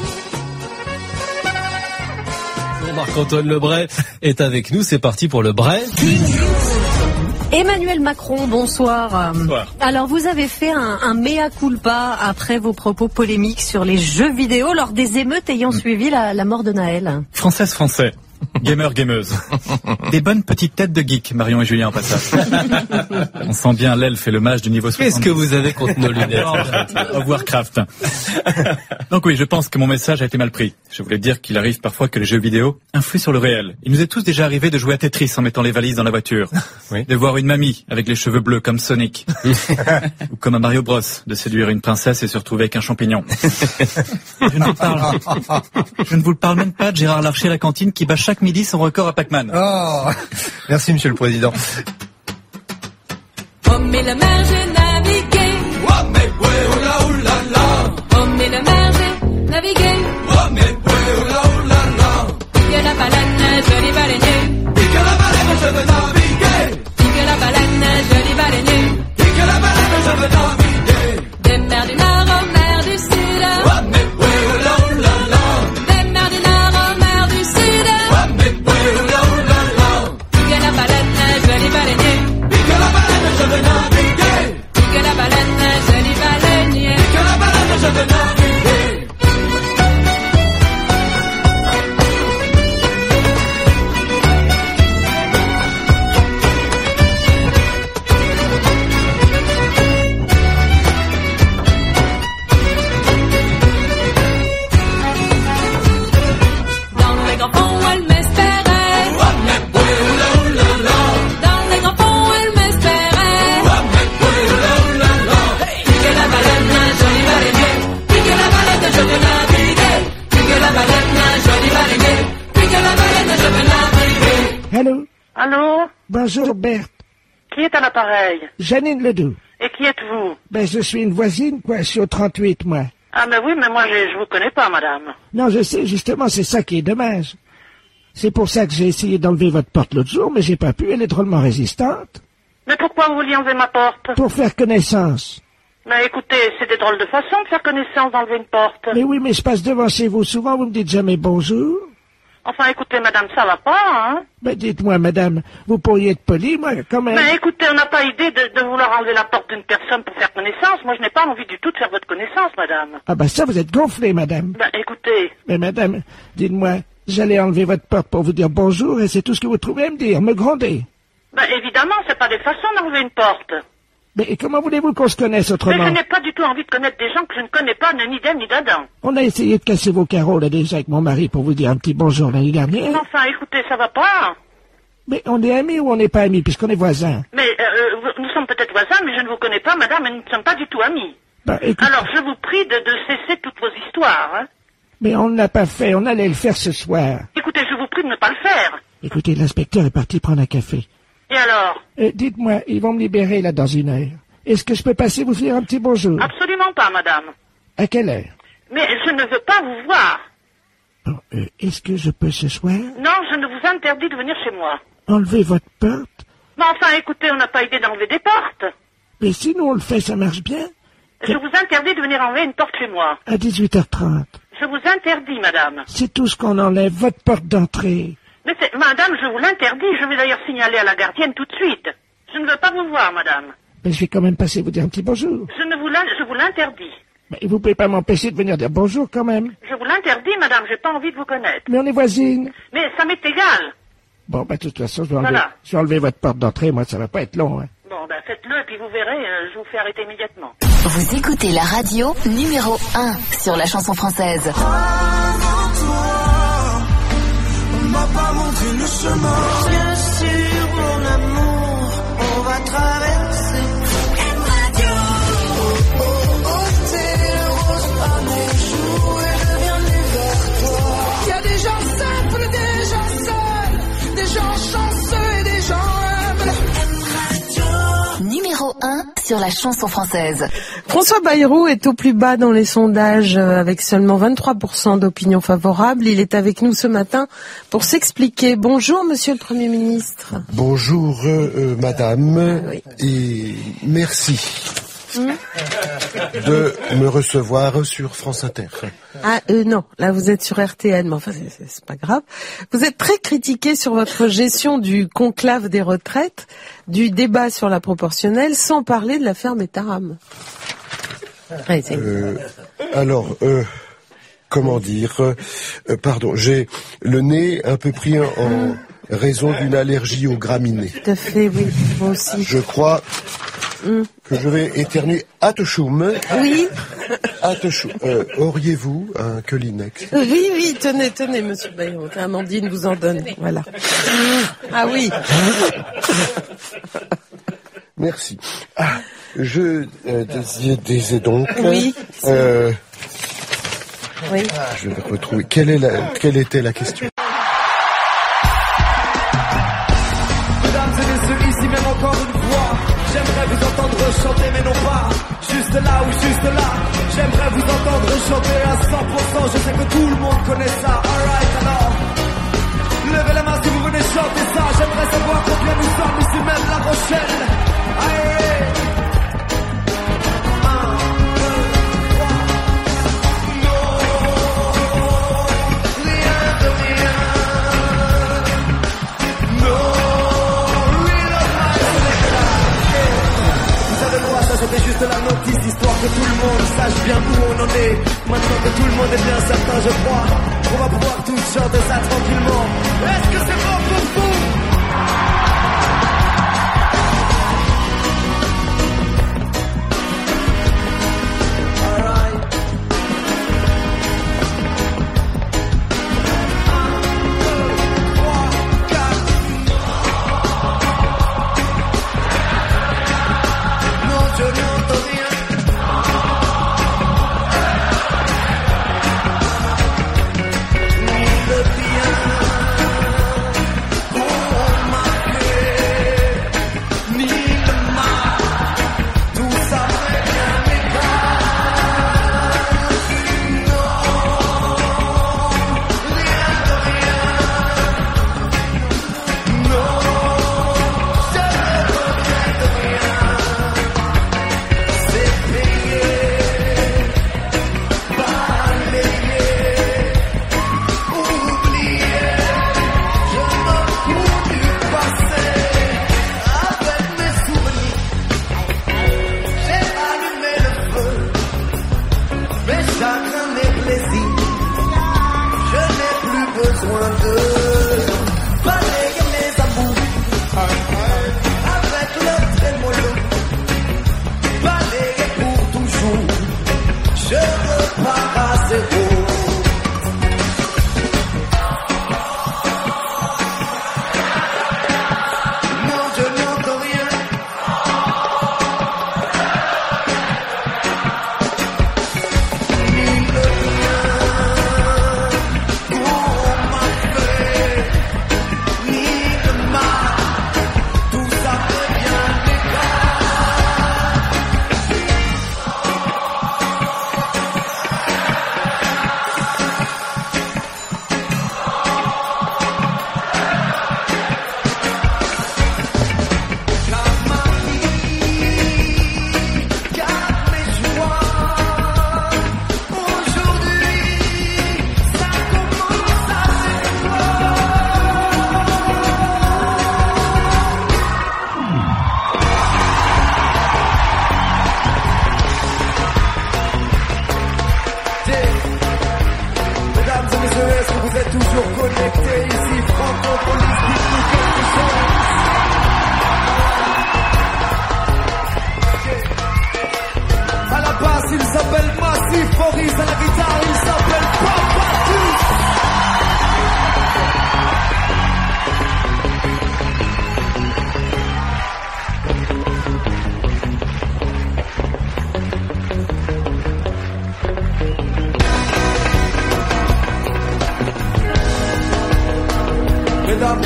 fout. Marc-Antoine Lebray est avec nous, c'est parti pour le Bray. Emmanuel Macron, bonsoir. bonsoir. Alors, vous avez fait un, un mea culpa après vos propos polémiques sur les jeux vidéo lors des émeutes ayant mmh. suivi la, la mort de Naël. Française, français. Gamer, gameuse. Des bonnes petites têtes de geeks, Marion et Julien en passage. On sent bien l'elfe et le mage du niveau soixante-dix. Qu'est-ce que vous avez contre nos lunettes? Warcraft. Donc oui, je pense que mon message a été mal pris. Je voulais dire qu'il arrive parfois que les jeux vidéo influent sur le réel. Il nous est tous déjà arrivé de jouer à Tetris en mettant les valises dans la voiture. Oui. De voir une mamie avec les cheveux bleus comme Sonic. Ou comme à Mario Bros, de séduire une princesse et se retrouver avec un champignon. Je ne vous parle, je ne vous parle même pas de Gérard Larcher à la cantine qui bat chaque midi son record à Pac-Man. Oh, merci Monsieur le Président. Homme et la mer, j'ai navigué. Oh mais ouais, oh là, oh là là. Homme et la mer, j'ai navigué. Oh mais ouais, oh là, oh là là. Pique la baleine, joli baleinier. Pique la baleine, je veux naviguer. Pique la baleine, joli baleinier. Pique la baleine, je veux naviguer. Des mers du Nord aux mers du Sud. Oh mais ouais, oh là, oh là là. Des mers du Nord aux mers du Sud. Oh mais ouais, oh là, oh là là. Pique la baleine, joli baleinier. Pique la baleine, je veux naviguer. Pique la baleine, joli baleinier. Pique la baleine, je veux naviguer. Allô? Allô? Bonjour, Berthe. Qui est à l'appareil? Janine Ledoux. Et qui êtes-vous? Ben, je suis une voisine, quoi. Je suis au trente-huit, moi. Ah, mais oui, mais moi, je, je vous connais pas, madame. Non, je sais, justement, c'est ça qui est dommage. C'est pour ça que j'ai essayé d'enlever votre porte l'autre jour, mais j'ai pas pu, elle est drôlement résistante. Mais pourquoi vous vouliez enlever ma porte? Pour faire connaissance. Mais écoutez, c'est des drôles de façon de faire connaissance d'enlever une porte. Mais oui, mais je passe devant chez vous souvent, vous me dites jamais bonjour. Enfin, écoutez, madame, ça va pas, hein? Ben, dites-moi, madame, vous pourriez être polie, moi, quand même. Mais écoutez, on n'a pas idée de, de vouloir enlever la porte d'une personne pour faire connaissance. Moi, je n'ai pas envie du tout de faire votre connaissance, madame. Ah ben ça, vous êtes gonflée, madame. Ben, écoutez. Mais madame, dites-moi, j'allais enlever votre porte pour vous dire bonjour et c'est tout ce que vous trouvez à me dire, me gronder. Ben, évidemment, c'est pas des façons d'enlever une porte. Mais comment voulez-vous qu'on se connaisse autrement? Mais je n'ai pas du tout envie de connaître des gens que je ne connais pas, ni d'elle ni d'Adam. On a essayé de casser vos carreaux, là, déjà, avec mon mari, pour vous dire un petit bonjour l'année dernière. Enfin, écoutez, ça va pas. Mais on est amis ou on n'est pas amis, puisqu'on est voisins? Mais euh, nous sommes peut-être voisins, mais je ne vous connais pas, madame, et nous ne sommes pas du tout amis. Ben, écoute... Alors, je vous prie de, de cesser toutes vos histoires, hein. Mais on ne l'a pas fait, on allait le faire ce soir. Écoutez, je vous prie de ne pas le faire. Écoutez, l'inspecteur est parti prendre un café. Et alors? Euh, dites-moi, ils vont me libérer, là, dans une heure. Est-ce que je peux passer vous faire un petit bonjour? Absolument pas, madame. À quelle heure? Mais je ne veux pas vous voir. Bon, euh, est-ce que je peux ce soir? Non, je ne vous interdis de venir chez moi. Enlever votre porte? Mais enfin, écoutez, on n'a pas idée d'enlever des portes. Mais sinon on le fait, ça marche bien. Je vous interdis de venir enlever une porte chez moi. À dix-huit heures trente. Je vous interdis, madame. C'est tout ce qu'on enlève, votre porte d'entrée. Mais c'est... Madame, je vous l'interdis. Je vais d'ailleurs signaler à la gardienne tout de suite. Je ne veux pas vous voir, madame. Mais je vais quand même passer vous dire un petit bonjour. Je ne vous l'in- je vous l'interdis. Mais vous pouvez pas m'empêcher de venir dire bonjour quand même. Je vous l'interdis, madame. J'ai pas envie de vous connaître. Mais on est voisines. Mais ça m'est égal. Bon, bah, de toute façon, je vais enlever, Voilà. je vais enlever votre porte d'entrée. Moi, ça va pas être long, hein. Bon, ben faites-le et puis vous verrez, euh, je vous fais arrêter immédiatement. Vous écoutez la radio numéro un sur la chanson française. Avant toi, on m'a pas montré le chemin. Bien sûr, mon amour, on va traverser. M Radio. Oh, oh, oh, t'es le rose à mes joues et je viens venir vers toi. Y a des gens simples, des gens seuls, des gens chanceux et des gens humbles. M Radio. Numéro un sur la chanson française. François Bayrou est au plus bas dans les sondages euh, avec seulement vingt-trois pour cent d'opinion favorable. Il est avec nous ce matin pour s'expliquer. Bonjour, monsieur le Premier ministre. Bonjour, euh, euh, madame, Ah, oui. et merci Hum de me recevoir sur France Inter. Ah euh, non, là vous êtes sur R T N, mais enfin c'est, c'est, c'est pas grave. Vous êtes très critiqué sur votre gestion du conclave des retraites, du débat sur la proportionnelle, sans parler de l'affaire Metaram. Ouais, c'est... Euh, alors, euh, comment dire, euh, pardon, j'ai le nez un peu pris en Hum. raison d'une allergie aux graminées. Tout à fait, oui, moi aussi. Je crois Hum. que je vais éternuer. Atchoum. Oui. Atchoum. Euh, auriez-vous un Kleenex? Oui, oui, tenez, tenez, monsieur Bayrou. Amandine vous en donne, voilà. Ah oui. Merci. Ah, je euh, disais, disais donc. Oui. Euh, Oui. je vais retrouver. Quelle est la, quelle était la question? Mesdames et messieurs, ici même encore une fois, j'aimerais vous entendre chanter, mais non pas juste là ou juste là. J'aimerais vous entendre chanter à cent pour cent, je sais que tout le monde connaît ça. Alright, alors, levez la main si vous venez chanter ça. J'aimerais savoir combien nous sommes ici même La Rochelle. Allez, un, deux, trois. Non, rien de rien. Non, vous savez quoi, ça c'était juste la notice, histoire que tout le monde sache bien où on en est. Maintenant que tout le monde est bien certain, je crois, on va pouvoir tous chanter ça tranquillement. Est-ce que c'est bon pour vous?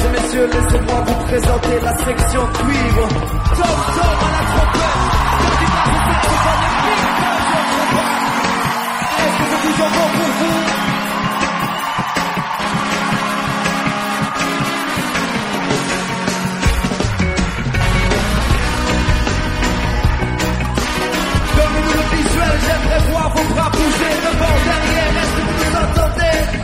et messieurs, laissez-moi vous présenter la section cuivre. Tom Tom à la trompette, quand il va vous faire comme les filles dans votre combat. Est-ce que c'est toujours bon pour vous? Donnez-nous le visuel, j'aimerais voir vos bras bouger devant, derrière, est-ce que vous nous entendez?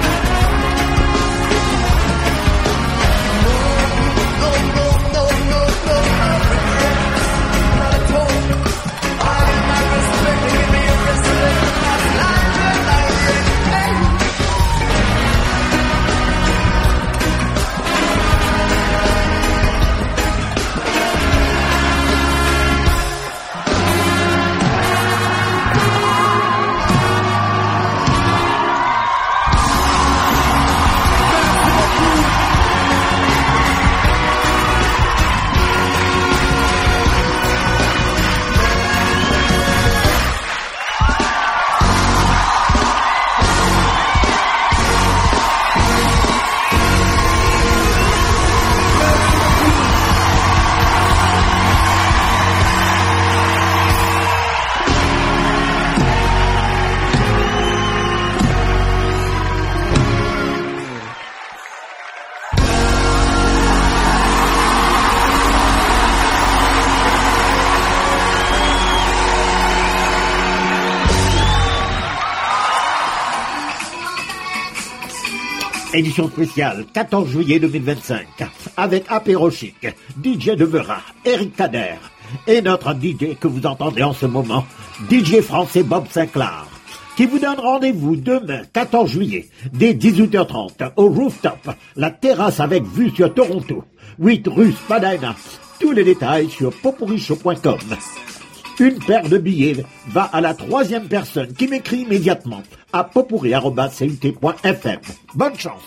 Édition spéciale, quatorze juillet deux mille vingt-cinq, avec Apéro Chic, D J Devera, Eric Kader, et notre D J que vous entendez en ce moment, D J français Bob Sinclair, qui vous donne rendez-vous demain, quatorze juillet, dès dix-huit heures trente, au Rooftop, la terrasse avec vue sur Toronto, huit rue Spadina. Tous les détails sur popurichow point com. Une paire de billets va à la troisième personne qui m'écrit immédiatement à popuri arobase c u t point f m. Bonne chance.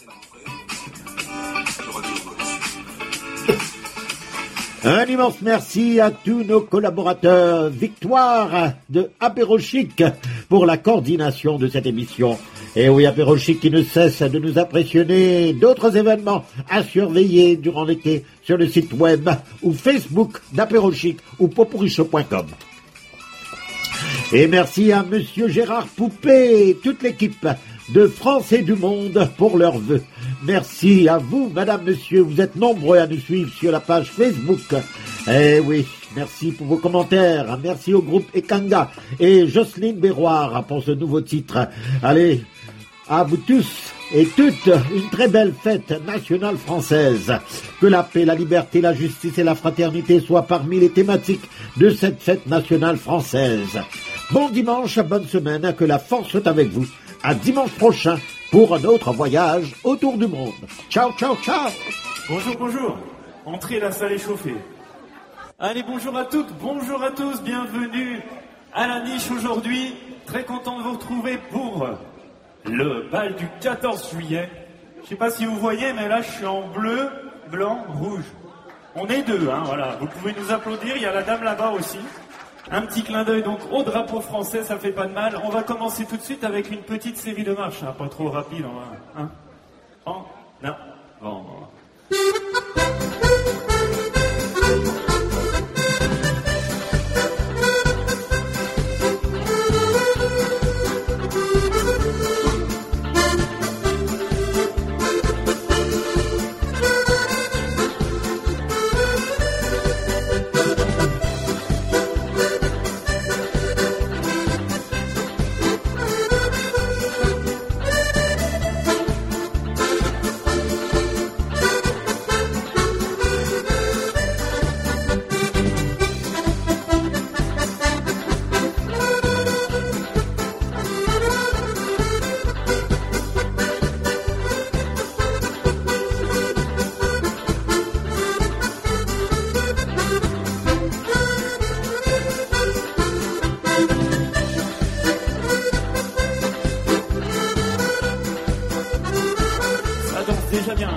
Un immense merci à tous nos collaborateurs. Victoire de Apéro Chic pour la coordination de cette émission. Et oui, Apéro Chic qui ne cesse de nous impressionner. D'autres événements à surveiller durant l'été sur le site web ou Facebook d'Apéro Chic ou popurichow point com. Et merci à Monsieur Gérard Poupé et toute l'équipe de France et du Monde pour leurs vœux. Merci à vous, Madame, Monsieur, vous êtes nombreux à nous suivre sur la page Facebook. Eh oui, merci pour vos commentaires. Merci au groupe Ekanga et Jocelyne Béroir pour ce nouveau titre. Allez, à vous tous et toutes, une très belle fête nationale française. Que la paix, la liberté, la justice et la fraternité soient parmi les thématiques de cette fête nationale française. Bon dimanche, bonne semaine, que la force soit avec vous. À dimanche prochain pour un autre voyage autour du monde. Ciao, ciao, ciao. Bonjour, bonjour. Entrez, la salle est chauffée. Allez, bonjour à toutes, bonjour à tous, bienvenue à la niche aujourd'hui. Très content de vous retrouver pour le bal du quatorze juillet. Je sais pas si vous voyez, mais là je suis en bleu, blanc, rouge. On est deux, hein, voilà. Vous pouvez nous applaudir, il y a la dame là-bas aussi. Un petit clin d'œil donc au drapeau français, ça fait pas de mal. On va commencer tout de suite avec une petite série de marches, hein, pas trop rapide, on va, hein. En avant. Déjà bien.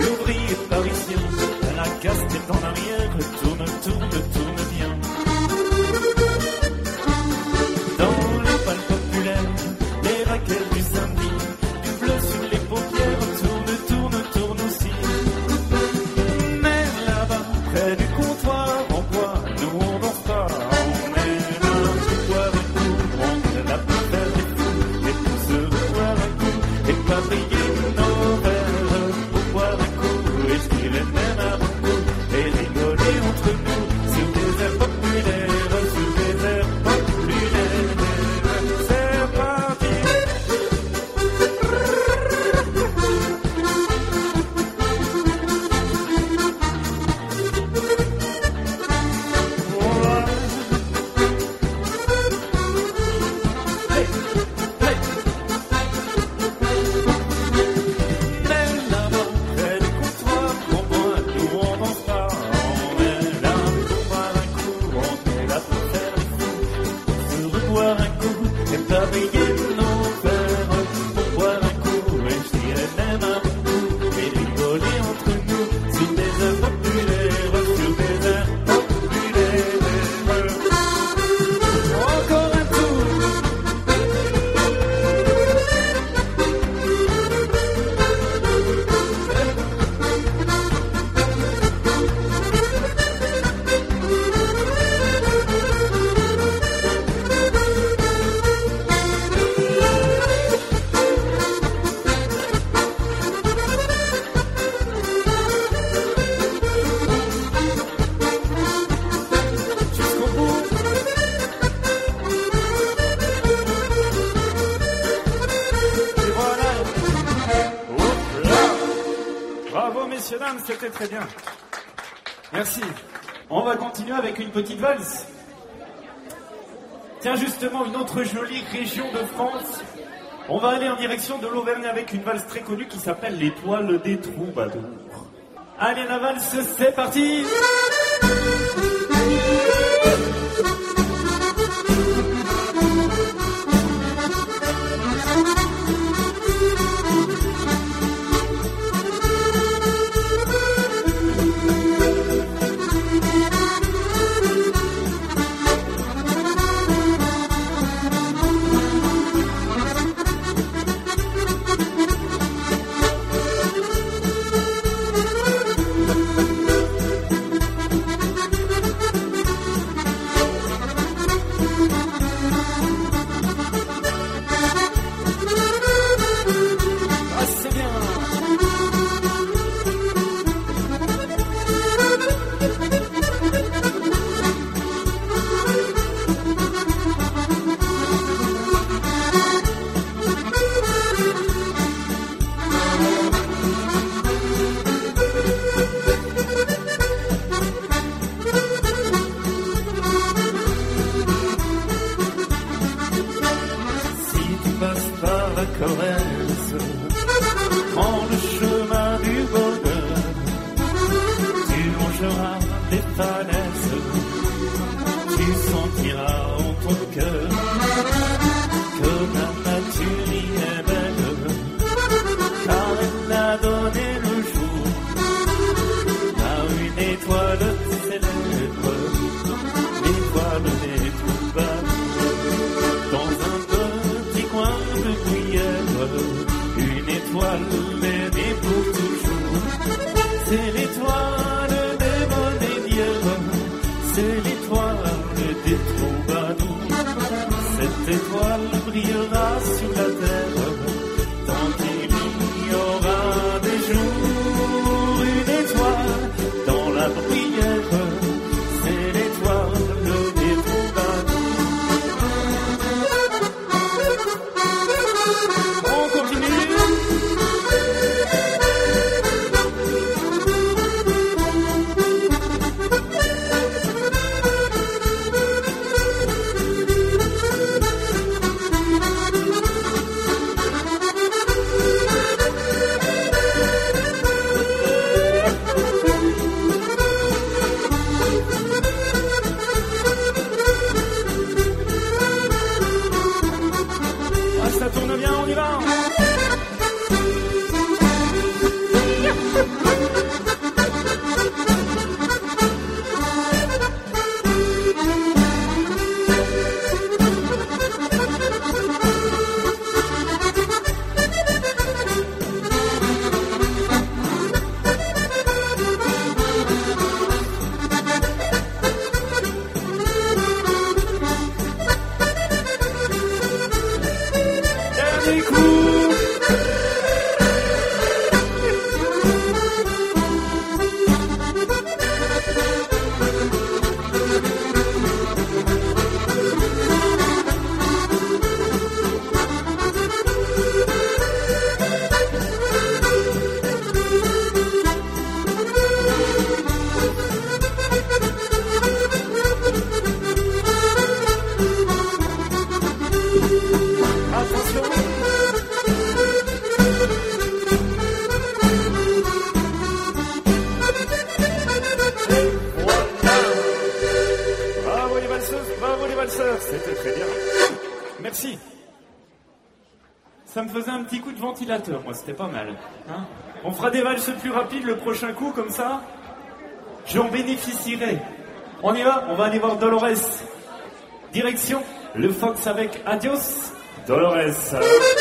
L'ouvrier parisien, la casse-tête en arrière, tourne, tourne, tourne bien. Dans les balles populaires, les raquettes du samedi, du bleu sur les paupières, tourne, tourne, tourne aussi. Mais là-bas, près du comptoir en bois, nous on danse pas, on est là pour boire un coup, on est là pour faire des fous, et pour se revoir un coup, et pas briller nos verres, pour boire un coup, et je dirais même un bon coup, et rigoler entre nous, sur des airs populaires, sur des airs populaires, c'est parti. Bravo messieurs, dames, c'était très bien. Merci. On va continuer avec une petite valse. Tiens, justement, une autre jolie région de France. On va aller en direction de l'Auvergne avec une valse très connue qui s'appelle l'Étoile des Troubadours. Allez, la valse, c'est parti. merci. Ça me faisait un petit coup de ventilateur, moi, c'était pas mal. Hein, on fera des valses plus rapides le prochain coup, comme ça, j'en bénéficierai. On y va, on va aller voir Dolores. Direction, le Fox avec Adios, Dolores.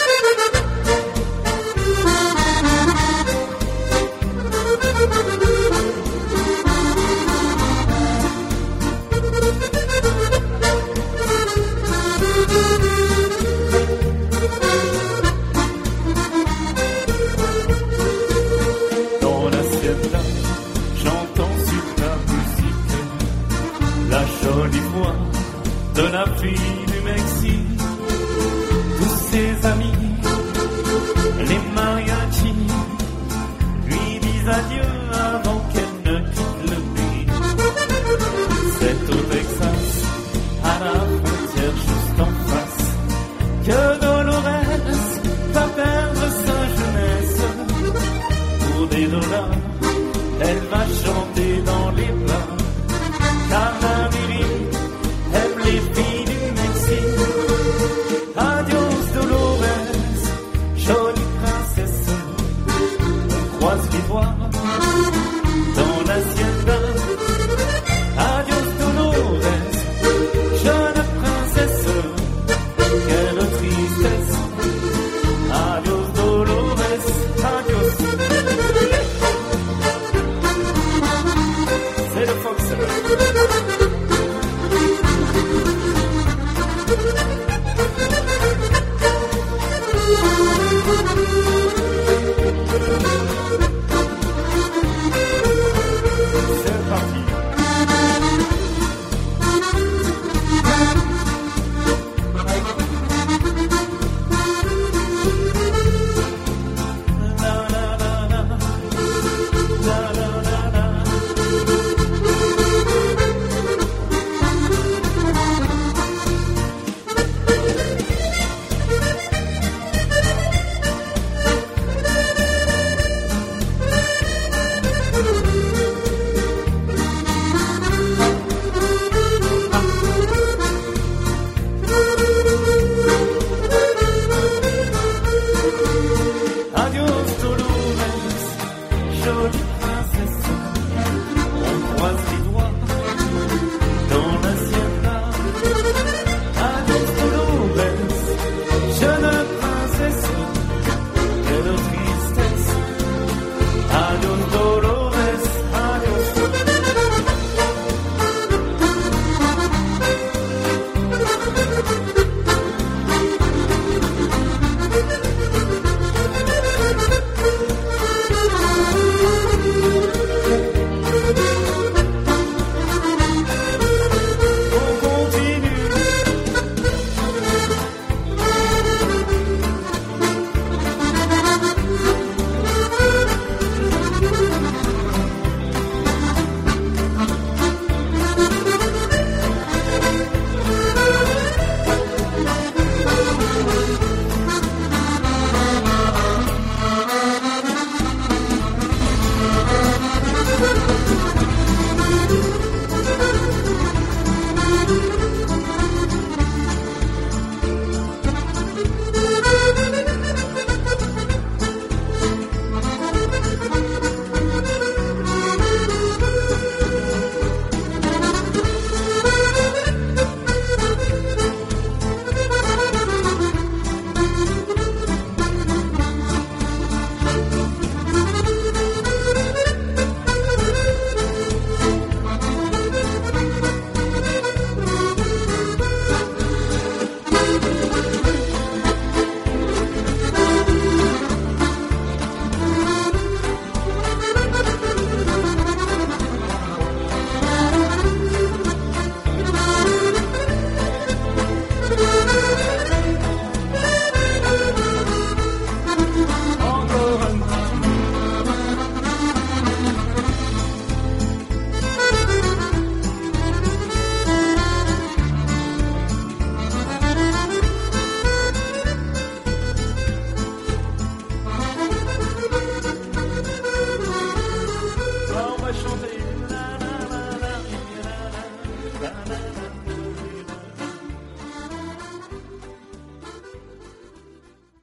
De la fille du Mexique, tous ses amis, les mariachis, lui disent adieu avant qu'elle ne quitte le pays. C'est au Texas, à la frontière juste en face, que Dolores va perdre sa jeunesse. Pour des dollars, elle va chanter dans les bars, car la mairie aime les filles du Mexique. Adios Dolores, jolie princesse. On croise les doigts dans l'hacienda. Adios Dolores, jeune princesse. Quelle tristesse. Adios Dolores, adios. C'est le Fox. C'est parti. Adios Dolores, jolie princesse.